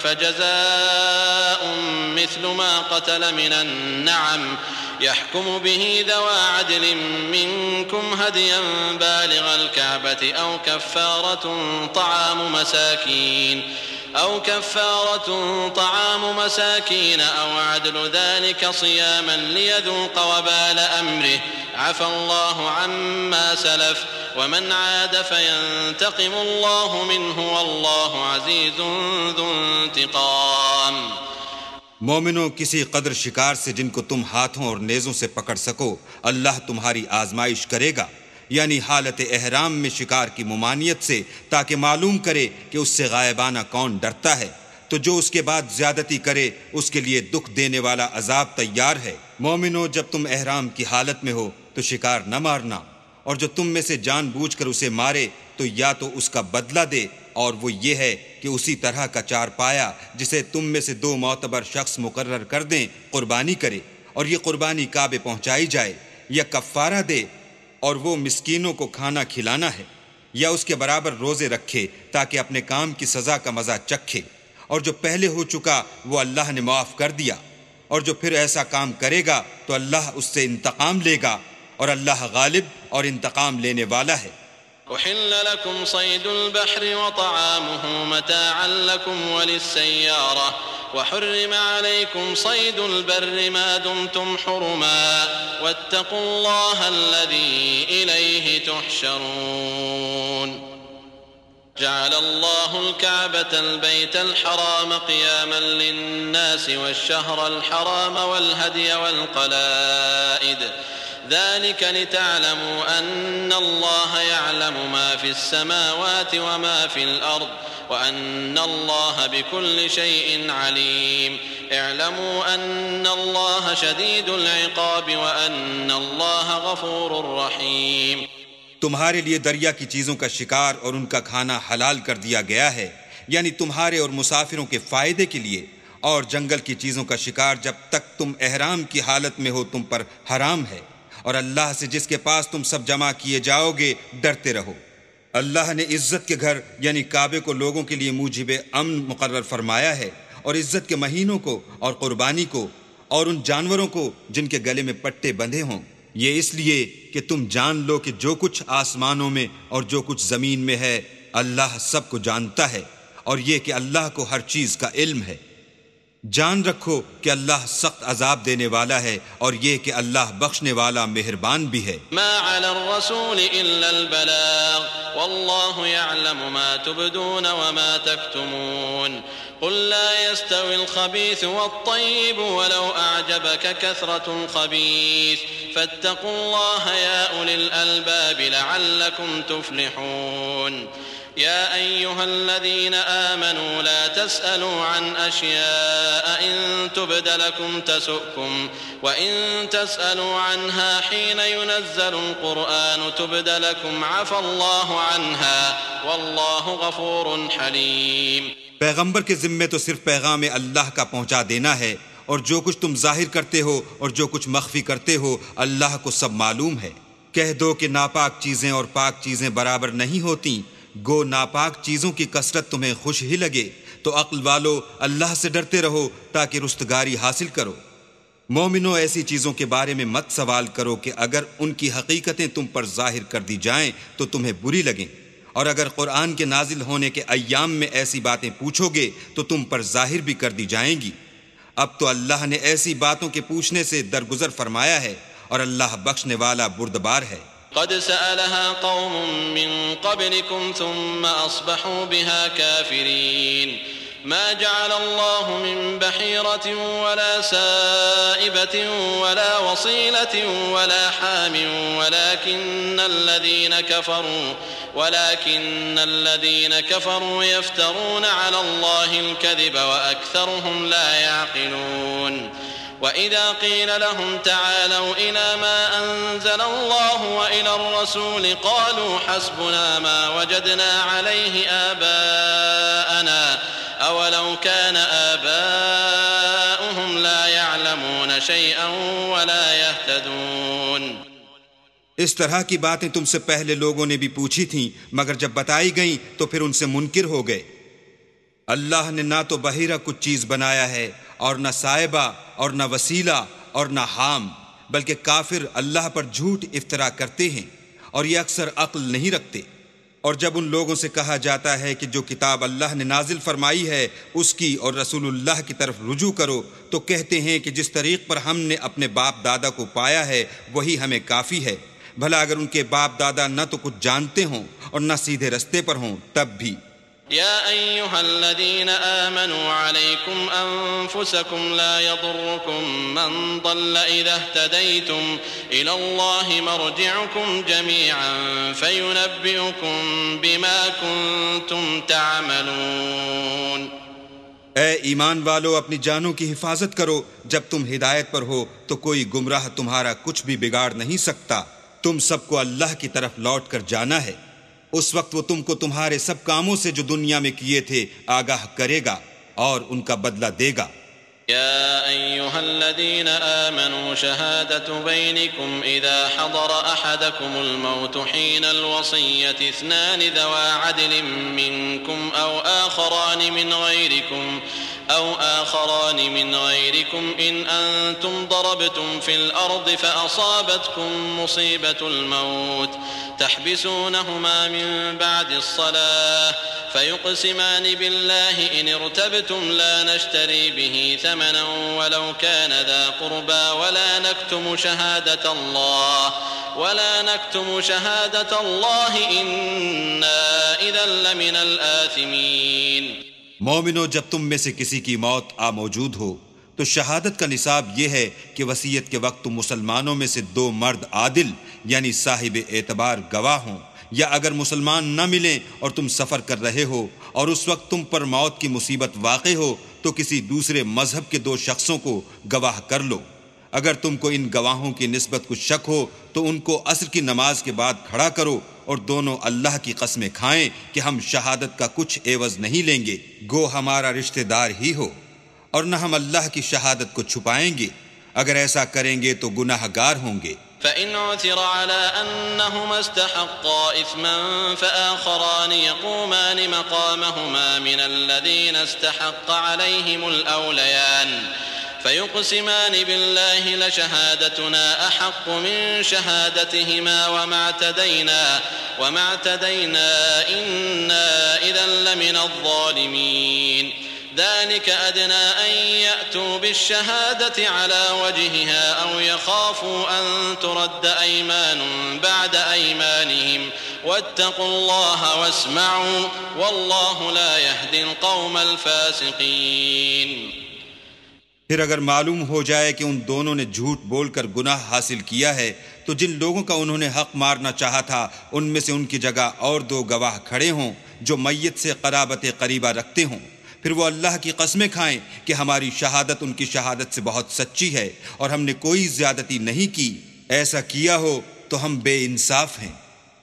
فجزاء مثل ما قتل من النعم يحكم به ذوى عدل منكم هديا بالغ الكعبة أو كفارة طعام مساكين أو كفارة طعام مساكين أو عدل ذلك صياما ليذوق وبال أمره عفى الله عما سلف ومن عاد فينتقم الله منه والله عزيز ذو انتقام۔ مومنوں، کسی قدر شکار سے جن کو تم ہاتھوں اور نیزوں سے پکڑ سکو اللہ تمہاری آزمائش کرے گا، یعنی حالت احرام میں شکار کی ممانعت سے، تاکہ معلوم کرے کہ اس سے غائبانہ کون ڈرتا ہے، تو جو اس کے بعد زیادتی کرے اس کے لیے دکھ دینے والا عذاب تیار ہے۔ مومنوں، جب تم احرام کی حالت میں ہو تو شکار نہ مارنا، اور جو تم میں سے جان بوجھ کر اسے مارے تو یا تو اس کا بدلہ دے، اور وہ یہ ہے کہ اسی طرح کا چار پایا جسے تم میں سے دو معتبر شخص مقرر کر دیں قربانی کرے، اور یہ قربانی کعبے پہنچائی جائے، یا کفارہ دے اور وہ مسکینوں کو کھانا کھلانا ہے، یا اس کے برابر روزے رکھے تاکہ اپنے کام کی سزا کا مزہ چکھے، اور جو پہلے ہو چکا وہ اللہ نے معاف کر دیا، اور جو پھر ایسا کام کرے گا تو اللہ اس سے انتقام لے گا، اور اللہ غالب اور انتقام لینے والا ہے۔ أحل لكم صيد البحر وطعامه متاعا لكم وللسيارة وحرم عليكم صيد البر ما دمتم حرما واتقوا الله الذي إليه تحشرون جعل الله الكعبة البيت الحرام قياما للناس والشهر الحرام والهدي والقلائد ذلك لتعلموا أن الله يعلم ما في السماوات وما في الأرض وأن الله بكل شيء عليم اعلموا أن الله شديد العقاب وأن الله غفور رحيم۔ تمہارے لیے دریا کی چیزوں کا شکار اور ان کا کھانا حلال کر دیا گیا ہے، یعنی تمہارے اور مسافروں کے فائدے کے لیے، اور جنگل کی چیزوں کا شکار جب تک تم احرام کی حالت میں ہو تم پر حرام ہے، اور اللہ سے جس کے پاس تم سب جمع کیے جاؤ گے ڈرتے رہو۔ اللہ نے عزت کے گھر یعنی کعبے کو لوگوں کے لیے موجب امن مقرر فرمایا ہے، اور عزت کے مہینوں کو اور قربانی کو اور ان جانوروں کو جن کے گلے میں پٹے بندھے ہوں، یہ اس لیے کہ تم جان لو کہ جو کچھ آسمانوں میں اور جو کچھ زمین میں ہے اللہ سب کو جانتا ہے، اور یہ کہ اللہ کو ہر چیز کا علم ہے۔ جان رکھو کہ اللہ سخت عذاب دینے والا ہے، اور یہ کہ اللہ بخشنے والا مہربان بھی ہے۔ ما علی الرسول الا البلاغ واللہ يعلم ما تبدون وما تكتمون قل لا يستوي الخبيث والطيب ولو أعجبك كثرة الخبيث فاتقوا الله يا أولي الألباب لعلكم تفلحون يا أيها الذين آمنوا لا تسألوا عن أشياء إن تبد لكم تسؤكم وإن تسألوا عنها حين ينزل القرآن تبد لكم عفى الله عنها والله غفور حليم۔ پیغمبر کے ذمے تو صرف پیغام اللہ کا پہنچا دینا ہے، اور جو کچھ تم ظاہر کرتے ہو اور جو کچھ مخفی کرتے ہو اللہ کو سب معلوم ہے۔ کہہ دو کہ ناپاک چیزیں اور پاک چیزیں برابر نہیں ہوتیں، گو ناپاک چیزوں کی کثرت تمہیں خوش ہی لگے، تو عقل والو اللہ سے ڈرتے رہو تاکہ رستگاری حاصل کرو۔ مومنو، ایسی چیزوں کے بارے میں مت سوال کرو کہ اگر ان کی حقیقتیں تم پر ظاہر کر دی جائیں تو تمہیں بری لگیں، اور اگر قرآن کے نازل ہونے کے ایام میں ایسی باتیں پوچھو گے تو تم پر ظاہر بھی کر دی جائیں گی۔ اب تو اللہ نے ایسی باتوں کے پوچھنے سے درگزر فرمایا ہے، اور اللہ بخشنے والا بردبار ہے۔ قد سألها قوم من قبلكم ثم أصبحوا بها كافرين ما جعل الله من بحيرة ولا سائبة ولا وصيلة ولا حام ولكن الذين كفروا ولكن الذين كفروا يفترون على الله الكذب وأكثرهم لا يعقلون وإذا قيل لهم تعالوا إلى ما أنزل الله وإلى الرسول قالوا حسبنا ما وجدنا عليه آباءنا أولو كان آباؤهم لا يعلمون شيئا ولا يهتدون۔ اس طرح کی باتیں تم سے پہلے لوگوں نے بھی پوچھی تھیں، مگر جب بتائی گئیں تو پھر ان سے منکر ہو گئے۔ اللہ نے نہ تو بحیرہ کچھ چیز بنایا ہے، اور نہ صائبہ اور نہ وسیلہ اور نہ حام، بلکہ کافر اللہ پر جھوٹ افطرا کرتے ہیں، اور یہ اکثر عقل نہیں رکھتے۔ اور جب ان لوگوں سے کہا جاتا ہے کہ جو کتاب اللہ نے نازل فرمائی ہے اس کی اور رسول اللہ کی طرف رجوع کرو، تو کہتے ہیں کہ جس طریق پر ہم نے اپنے باپ دادا کو پایا ہے وہی ہمیں کافی ہے، بھلا اگر ان کے باپ دادا نہ تو کچھ جانتے ہوں اور نہ سیدھے رستے پر ہوں تب بھی۔ يا أيها الذين آمنوا عليكم أنفسكم لا يضركم من ضل إذا اهتديتم إلى الله مرجعكم جميعا فينبئكم بما كنتم تعملون۔ اے ایمان والو، اپنی جانوں کی حفاظت کرو، جب تم ہدایت پر ہو تو کوئی گمراہ تمہارا کچھ بھی بگاڑ نہیں سکتا۔ تم سب کو اللہ کی طرف لوٹ کر جانا ہے، اس وقت وہ تم کو تمہارے سب کاموں سے جو دنیا میں کیے تھے آگاہ کرے گا اور ان کا بدلہ دے گا۔ يا أيها الذين آمنوا شهادة بينكم إذا حضر أحدكم الموت حين الوصية اثنان ذوى عدل منكم أو آخران من غيركم أو آخران من غيركم إن أنتم ضربتم في الأرض فأصابتكم مصيبة الموت تحبسونهما من بعد الصلاة فيقسمان بالله إن ارتبتم لا نشتري به ثمنا ولو كان ذا قربى ولا نكتم شهادة الله ولا نكتم شهادة الله إنا إذا لمن الآثمين۔ مومنو، جب تم میں سے کسی کی موت آ موجود ہو تو شہادت کا نصاب یہ ہے کہ وصیت کے وقت تم مسلمانوں میں سے دو مرد عادل یعنی صاحب اعتبار گواہ ہوں، یا اگر مسلمان نہ ملیں اور تم سفر کر رہے ہو اور اس وقت تم پر موت کی مصیبت واقع ہو تو کسی دوسرے مذہب کے دو شخصوں کو گواہ کر لو۔ اگر تم کو ان گواہوں کی نسبت کچھ شک ہو تو ان کو عصر کی نماز کے بعد کھڑا کرو اور دونوں اللہ کی قسمیں کھائیں کہ ہم شہادت کا کچھ عوض نہیں لیں گے، گو ہمارا رشتہ دار ہی ہو، اور نہ ہم اللہ کی شہادت کو چھپائیں گے، اگر ایسا کریں گے تو گناہ گار ہوں گے۔ فإن عثر على أنهما استحقا إثما فآخران يقومان مقامهما من الذين استحق عليهم الأوليان فيقسمان بالله لشهادتنا أحق من شهادتهما وما اعتدينا وما اعتدينا إنا إذا لمن الظالمين ذلك أدنى أن يأتوا بالشهادة على وجهها أو يخافوا أن ترد أيمان بعد أيمانهم واتقوا الله واسمعوا والله لا يهدي القوم الفاسقين۔ پھر اگر معلوم ہو جائے کہ ان دونوں نے جھوٹ بول کر گناہ حاصل کیا ہے تو جن لوگوں کا انہوں نے حق مارنا چاہا تھا ان میں سے ان کی جگہ اور دو گواہ کھڑے ہوں جو میت سے قرابت قریبہ رکھتے ہوں، پھر وہ اللہ کی قسمیں کھائیں کہ ہماری شہادت ان کی شہادت سے بہت سچی ہے اور ہم نے کوئی زیادتی نہیں کی، ایسا کیا ہو تو ہم بے انصاف ہیں۔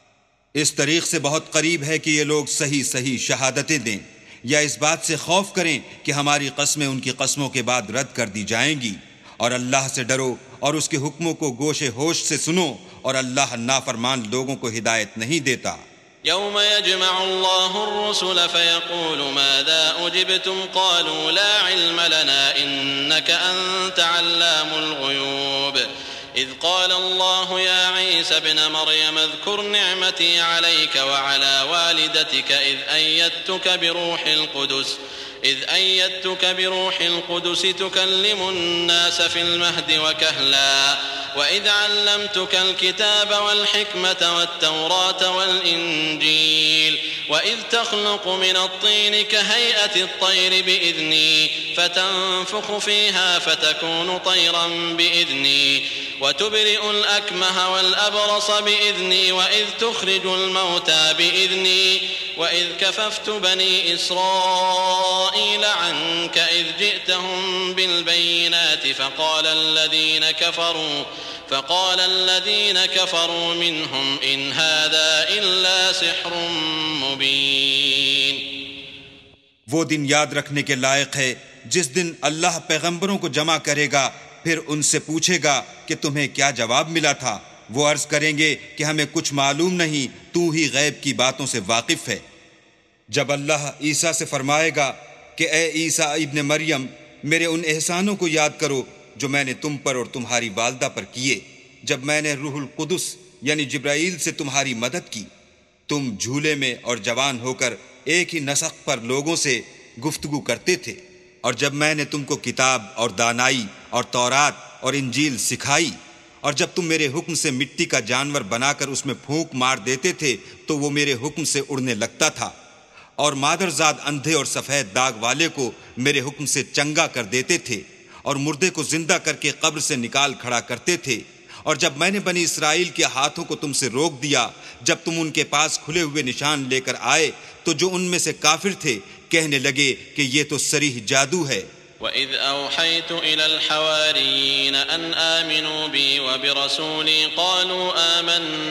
اس طریق سے بہت قریب ہے کہ یہ لوگ صحیح صحیح شہادتیں دیں، یا اس بات سے خوف کریں کہ ہماری قسمیں ان کی قسموں کے بعد رد کر دی جائیں گی، اور اللہ سے ڈرو اور اس کے حکموں کو گوش ہوش سے سنو، اور اللہ نافرمان لوگوں کو ہدایت نہیں دیتا۔ يوم يجمع الله الرسل فيقول ماذا أجبتم قالوا لا علم لنا إنك أنت علام الغيوب إذ قال الله يا عيسى ابن مريم اذكر نعمتي عليك وعلى والدتك إذ أيدتك بروح القدس إذ أيدتك بروح القدس تكلم الناس في المهد وكهلا وإذ علمتك الكتاب والحكمة والتوراة والإنجيل وإذ تخلق من الطين كهيئة الطير بإذني فتنفخ فيها فتكون طيرا بإذني وتبرئ الأكمه والأبرص بإذني وإذ تخرج الموتى بإذني وإذ كففت بني إسرائيل عنك إذ جئتهم بالبينات فقال الذين كفروا فقال الذين كفروا منهم إن هذا إلا سحر مبين۔ وہ دن یاد رکھنے کے لائق ہے جس دن اللہ پیغمبروں کو جمع کرے گا، پھر ان سے پوچھے گا کہ تمہیں کیا جواب ملا تھا، وہ عرض کریں گے کہ ہمیں کچھ معلوم نہیں، تو ہی غیب کی باتوں سے واقف ہے۔ جب اللہ عیسیٰ سے فرمائے گا کہ اے عیسیٰ ابن مریم، میرے ان احسانوں کو یاد کرو جو میں نے تم پر اور تمہاری والدہ پر کیے، جب میں نے روح القدس یعنی جبرائیل سے تمہاری مدد کی، تم جھولے میں اور جوان ہو کر ایک ہی نسق پر لوگوں سے گفتگو کرتے تھے، اور جب میں نے تم کو کتاب اور دانائی اور تورات اور انجیل سکھائی، اور جب تم میرے حکم سے مٹی کا جانور بنا کر اس میں پھونک مار دیتے تھے تو وہ میرے حکم سے اڑنے لگتا تھا، اور مادرزاد اندھے اور سفید داغ والے کو میرے حکم سے چنگا کر دیتے تھے، اور مردے کو زندہ کر کے قبر سے نکال کھڑا کرتے تھے، اور جب میں نے بنی اسرائیل کے ہاتھوں کو تم سے روک دیا، جب تم ان کے پاس کھلے ہوئے نشان لے کر آئے تو جو ان میں سے کافر تھے کہنے لگے کہ یہ تو صریح جادو ہے۔ وَإِذْ أَوْحَيْتُ إِلَى الْحَوَارِيِّينَ أَنْ آمِنُوا بِي وَبِرَسُولِي قَالُوا آمَنَّا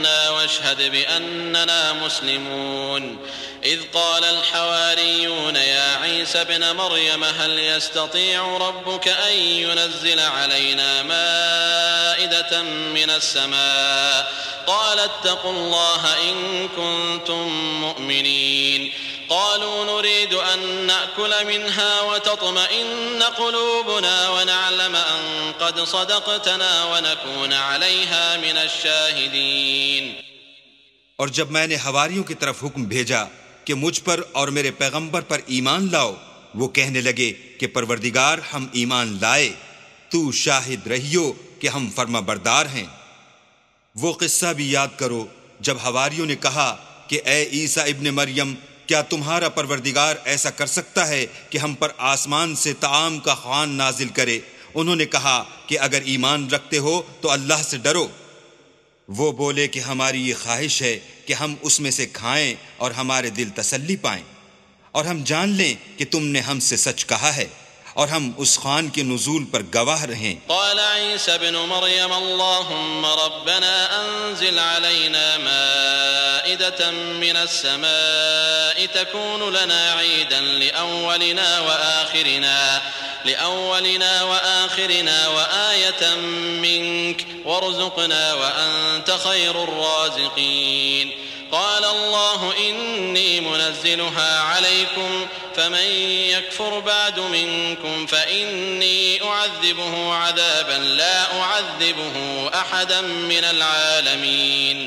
واشهد بأننا مسلمون إذ قال الحواريون يا عيسى ابن مريم هل يستطيع ربك أن ينزل علينا مائدة من السماء قال اتقوا الله إن كنتم مؤمنين قالوا نريد أن نأكل منها وتطمئن قلوبنا ونعلم أن قد صدقتنا ونكون عليها من الشاهدين. اور جب میں نے حواریوں کی طرف حکم بھیجا کہ مجھ پر اور میرے پیغمبر پر ایمان لاؤ، وہ کہنے لگے کہ پروردگار ہم ایمان لائے، تو شاہد رہیو کہ ہم فرما بردار ہیں. وہ قصہ بھی یاد کرو جب حواریوں نے کہا کہ اے عیسیٰ ابن مریم، کیا تمہارا پروردگار ایسا کر سکتا ہے کہ ہم پر آسمان سے طعام کا خوان نازل کرے؟ انہوں نے کہا کہ اگر ایمان رکھتے ہو تو اللہ سے ڈرو. وہ بولے کہ ہماری یہ خواہش ہے کہ ہم اس میں سے کھائیں اور ہمارے دل تسلی پائیں، اور ہم جان لیں کہ تم نے ہم سے سچ کہا ہے، اور ہم اس خوان کے نزول پر گواہ رہیں. قال عيسى ابن مريم اللهم ربنا أنزل علينا مائدة من السماء تكون لنا عيدا لأولنا وآخرنا لأولنا وآخرنا وآية منك وارزقنا وأنت خير الرازقين. قال الله إني منزلها عليكم فمن يكفر بعد منكم فإني أعذبه عذابا لا أعذبه أحدا من العالمين.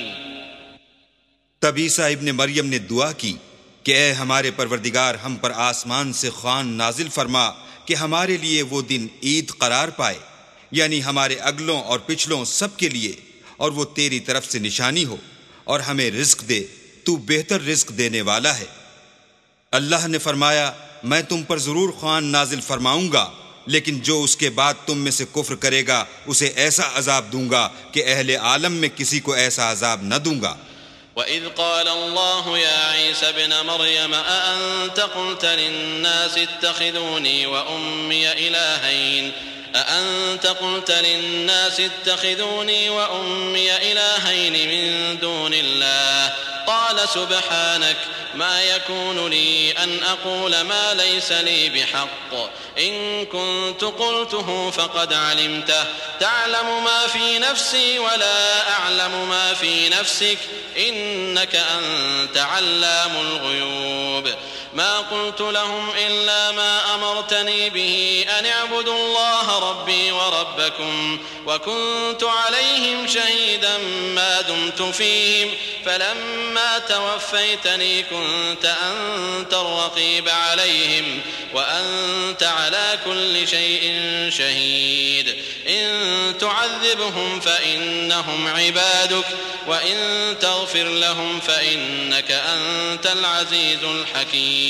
تب عیسیٰ ابن مریم نے دعا کی کہ اے ہمارے پروردگار، ہم پر آسمان سے خوان نازل فرما کہ ہمارے لیے وہ دن عید قرار پائے، یعنی ہمارے اگلوں اور پچھلوں سب کے لیے، اور وہ تیری طرف سے نشانی ہو، اور ہمیں رزق دے، تو بہتر رزق دینے والا ہے. اللہ نے فرمایا میں تم پر ضرور خوان نازل فرماؤں گا، لیکن جو اس کے بعد تم میں سے کفر کرے گا اسے ایسا عذاب دوں گا کہ اہل عالم میں کسی کو ایسا عذاب نہ دوں گا. وَإِذْ قَالَ اللَّهُ يَا عِيسَى ابْنَ مَرْيَمَ أَأَنْتَ قُلْتَ لِلنَّاسِ اتَّخِذُونِي وَأُمِّيَ إِلَٰهَيْنِ أأنت قلت للناس اتخذوني وأمي إلهين من دون الله قال سبحانك ما يكون لي أن أقول ما ليس لي بحق إن كنت قلته فقد علمته تعلم ما في نفسي ولا أعلم ما في نفسك إنك أنت علام الغيوب. ما قلت لهم إلا ما أمرتني به أن اعبدوا الله ربي وربكم وكنت عليهم شهيدا ما دمت فيهم فلما توفيتني كنت أنت الرقيب عليهم وأنت على كل شيء شهيد. إن تعذبهم فإنهم عبادك وإن تغفر لهم فإنك أنت العزيز الحكيم.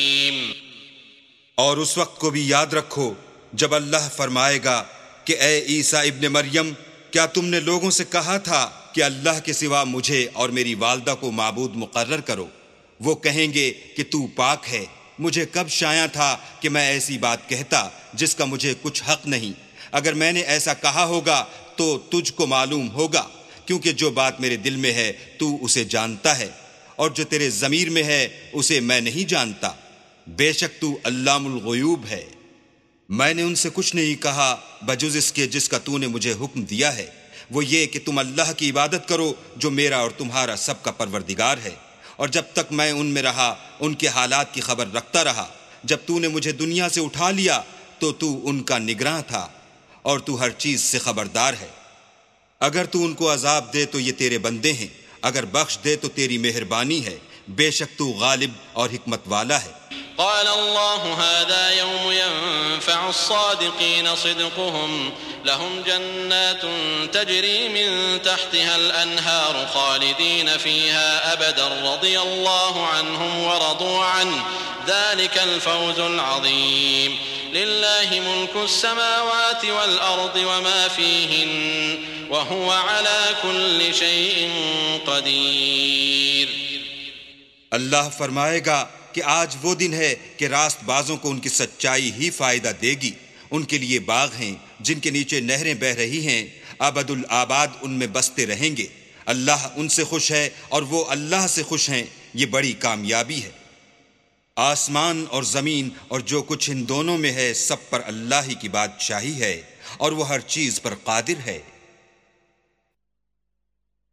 اور اس وقت کو بھی یاد رکھو جب اللہ فرمائے گا کہ اے عیسیٰ ابن مریم، کیا تم نے لوگوں سے کہا تھا کہ اللہ کے سوا مجھے اور میری والدہ کو معبود مقرر کرو؟ وہ کہیں گے کہ تو پاک ہے، مجھے کب شایع تھا کہ میں ایسی بات کہتا جس کا مجھے کچھ حق نہیں. اگر میں نے ایسا کہا ہوگا تو تجھ کو معلوم ہوگا، کیونکہ جو بات میرے دل میں ہے تو اسے جانتا ہے، اور جو تیرے ضمیر میں ہے اسے میں نہیں جانتا. بے شک تو علام الغیوب ہے. میں نے ان سے کچھ نہیں کہا بجز اس کے جس کا تو نے مجھے حکم دیا ہے، وہ یہ کہ تم اللہ کی عبادت کرو جو میرا اور تمہارا سب کا پروردگار ہے. اور جب تک میں ان میں رہا ان کے حالات کی خبر رکھتا رہا. جب تو نے مجھے دنیا سے اٹھا لیا تو تو ان کا نگراں تھا، اور تو ہر چیز سے خبردار ہے. اگر تو ان کو عذاب دے تو یہ تیرے بندے ہیں، اگر بخش دے تو تیری مہربانی ہے. بے شک تو غالب اور حکمت والا ہے. قال الله هذا يوم ينفع الصادقين صدقهم لهم جنات تجري من تحتها الأنهار خالدين فيها أبدا رضي الله عنهم ورضوا عنه ذلك الفوز العظيم. لله ملك السماوات والأرض وما فيهن وهو على كل شيء قدير. اللہ فرمائے گا کہ آج وہ دن ہے کہ راست بازوں کو ان کی سچائی ہی فائدہ دے گی. ان کے لیے باغ ہیں جن کے نیچے نہریں بہہ رہی ہیں، ابد الآباد ان میں بستے رہیں گے. اللہ ان سے خوش ہے اور وہ اللہ سے خوش ہیں، یہ بڑی کامیابی ہے۔ آسمان اور زمین اور جو کچھ ان دونوں میں ہے سب پر اللہ ہی کی بادشاہی ہے اور وہ ہر چیز پر قادر ہے۔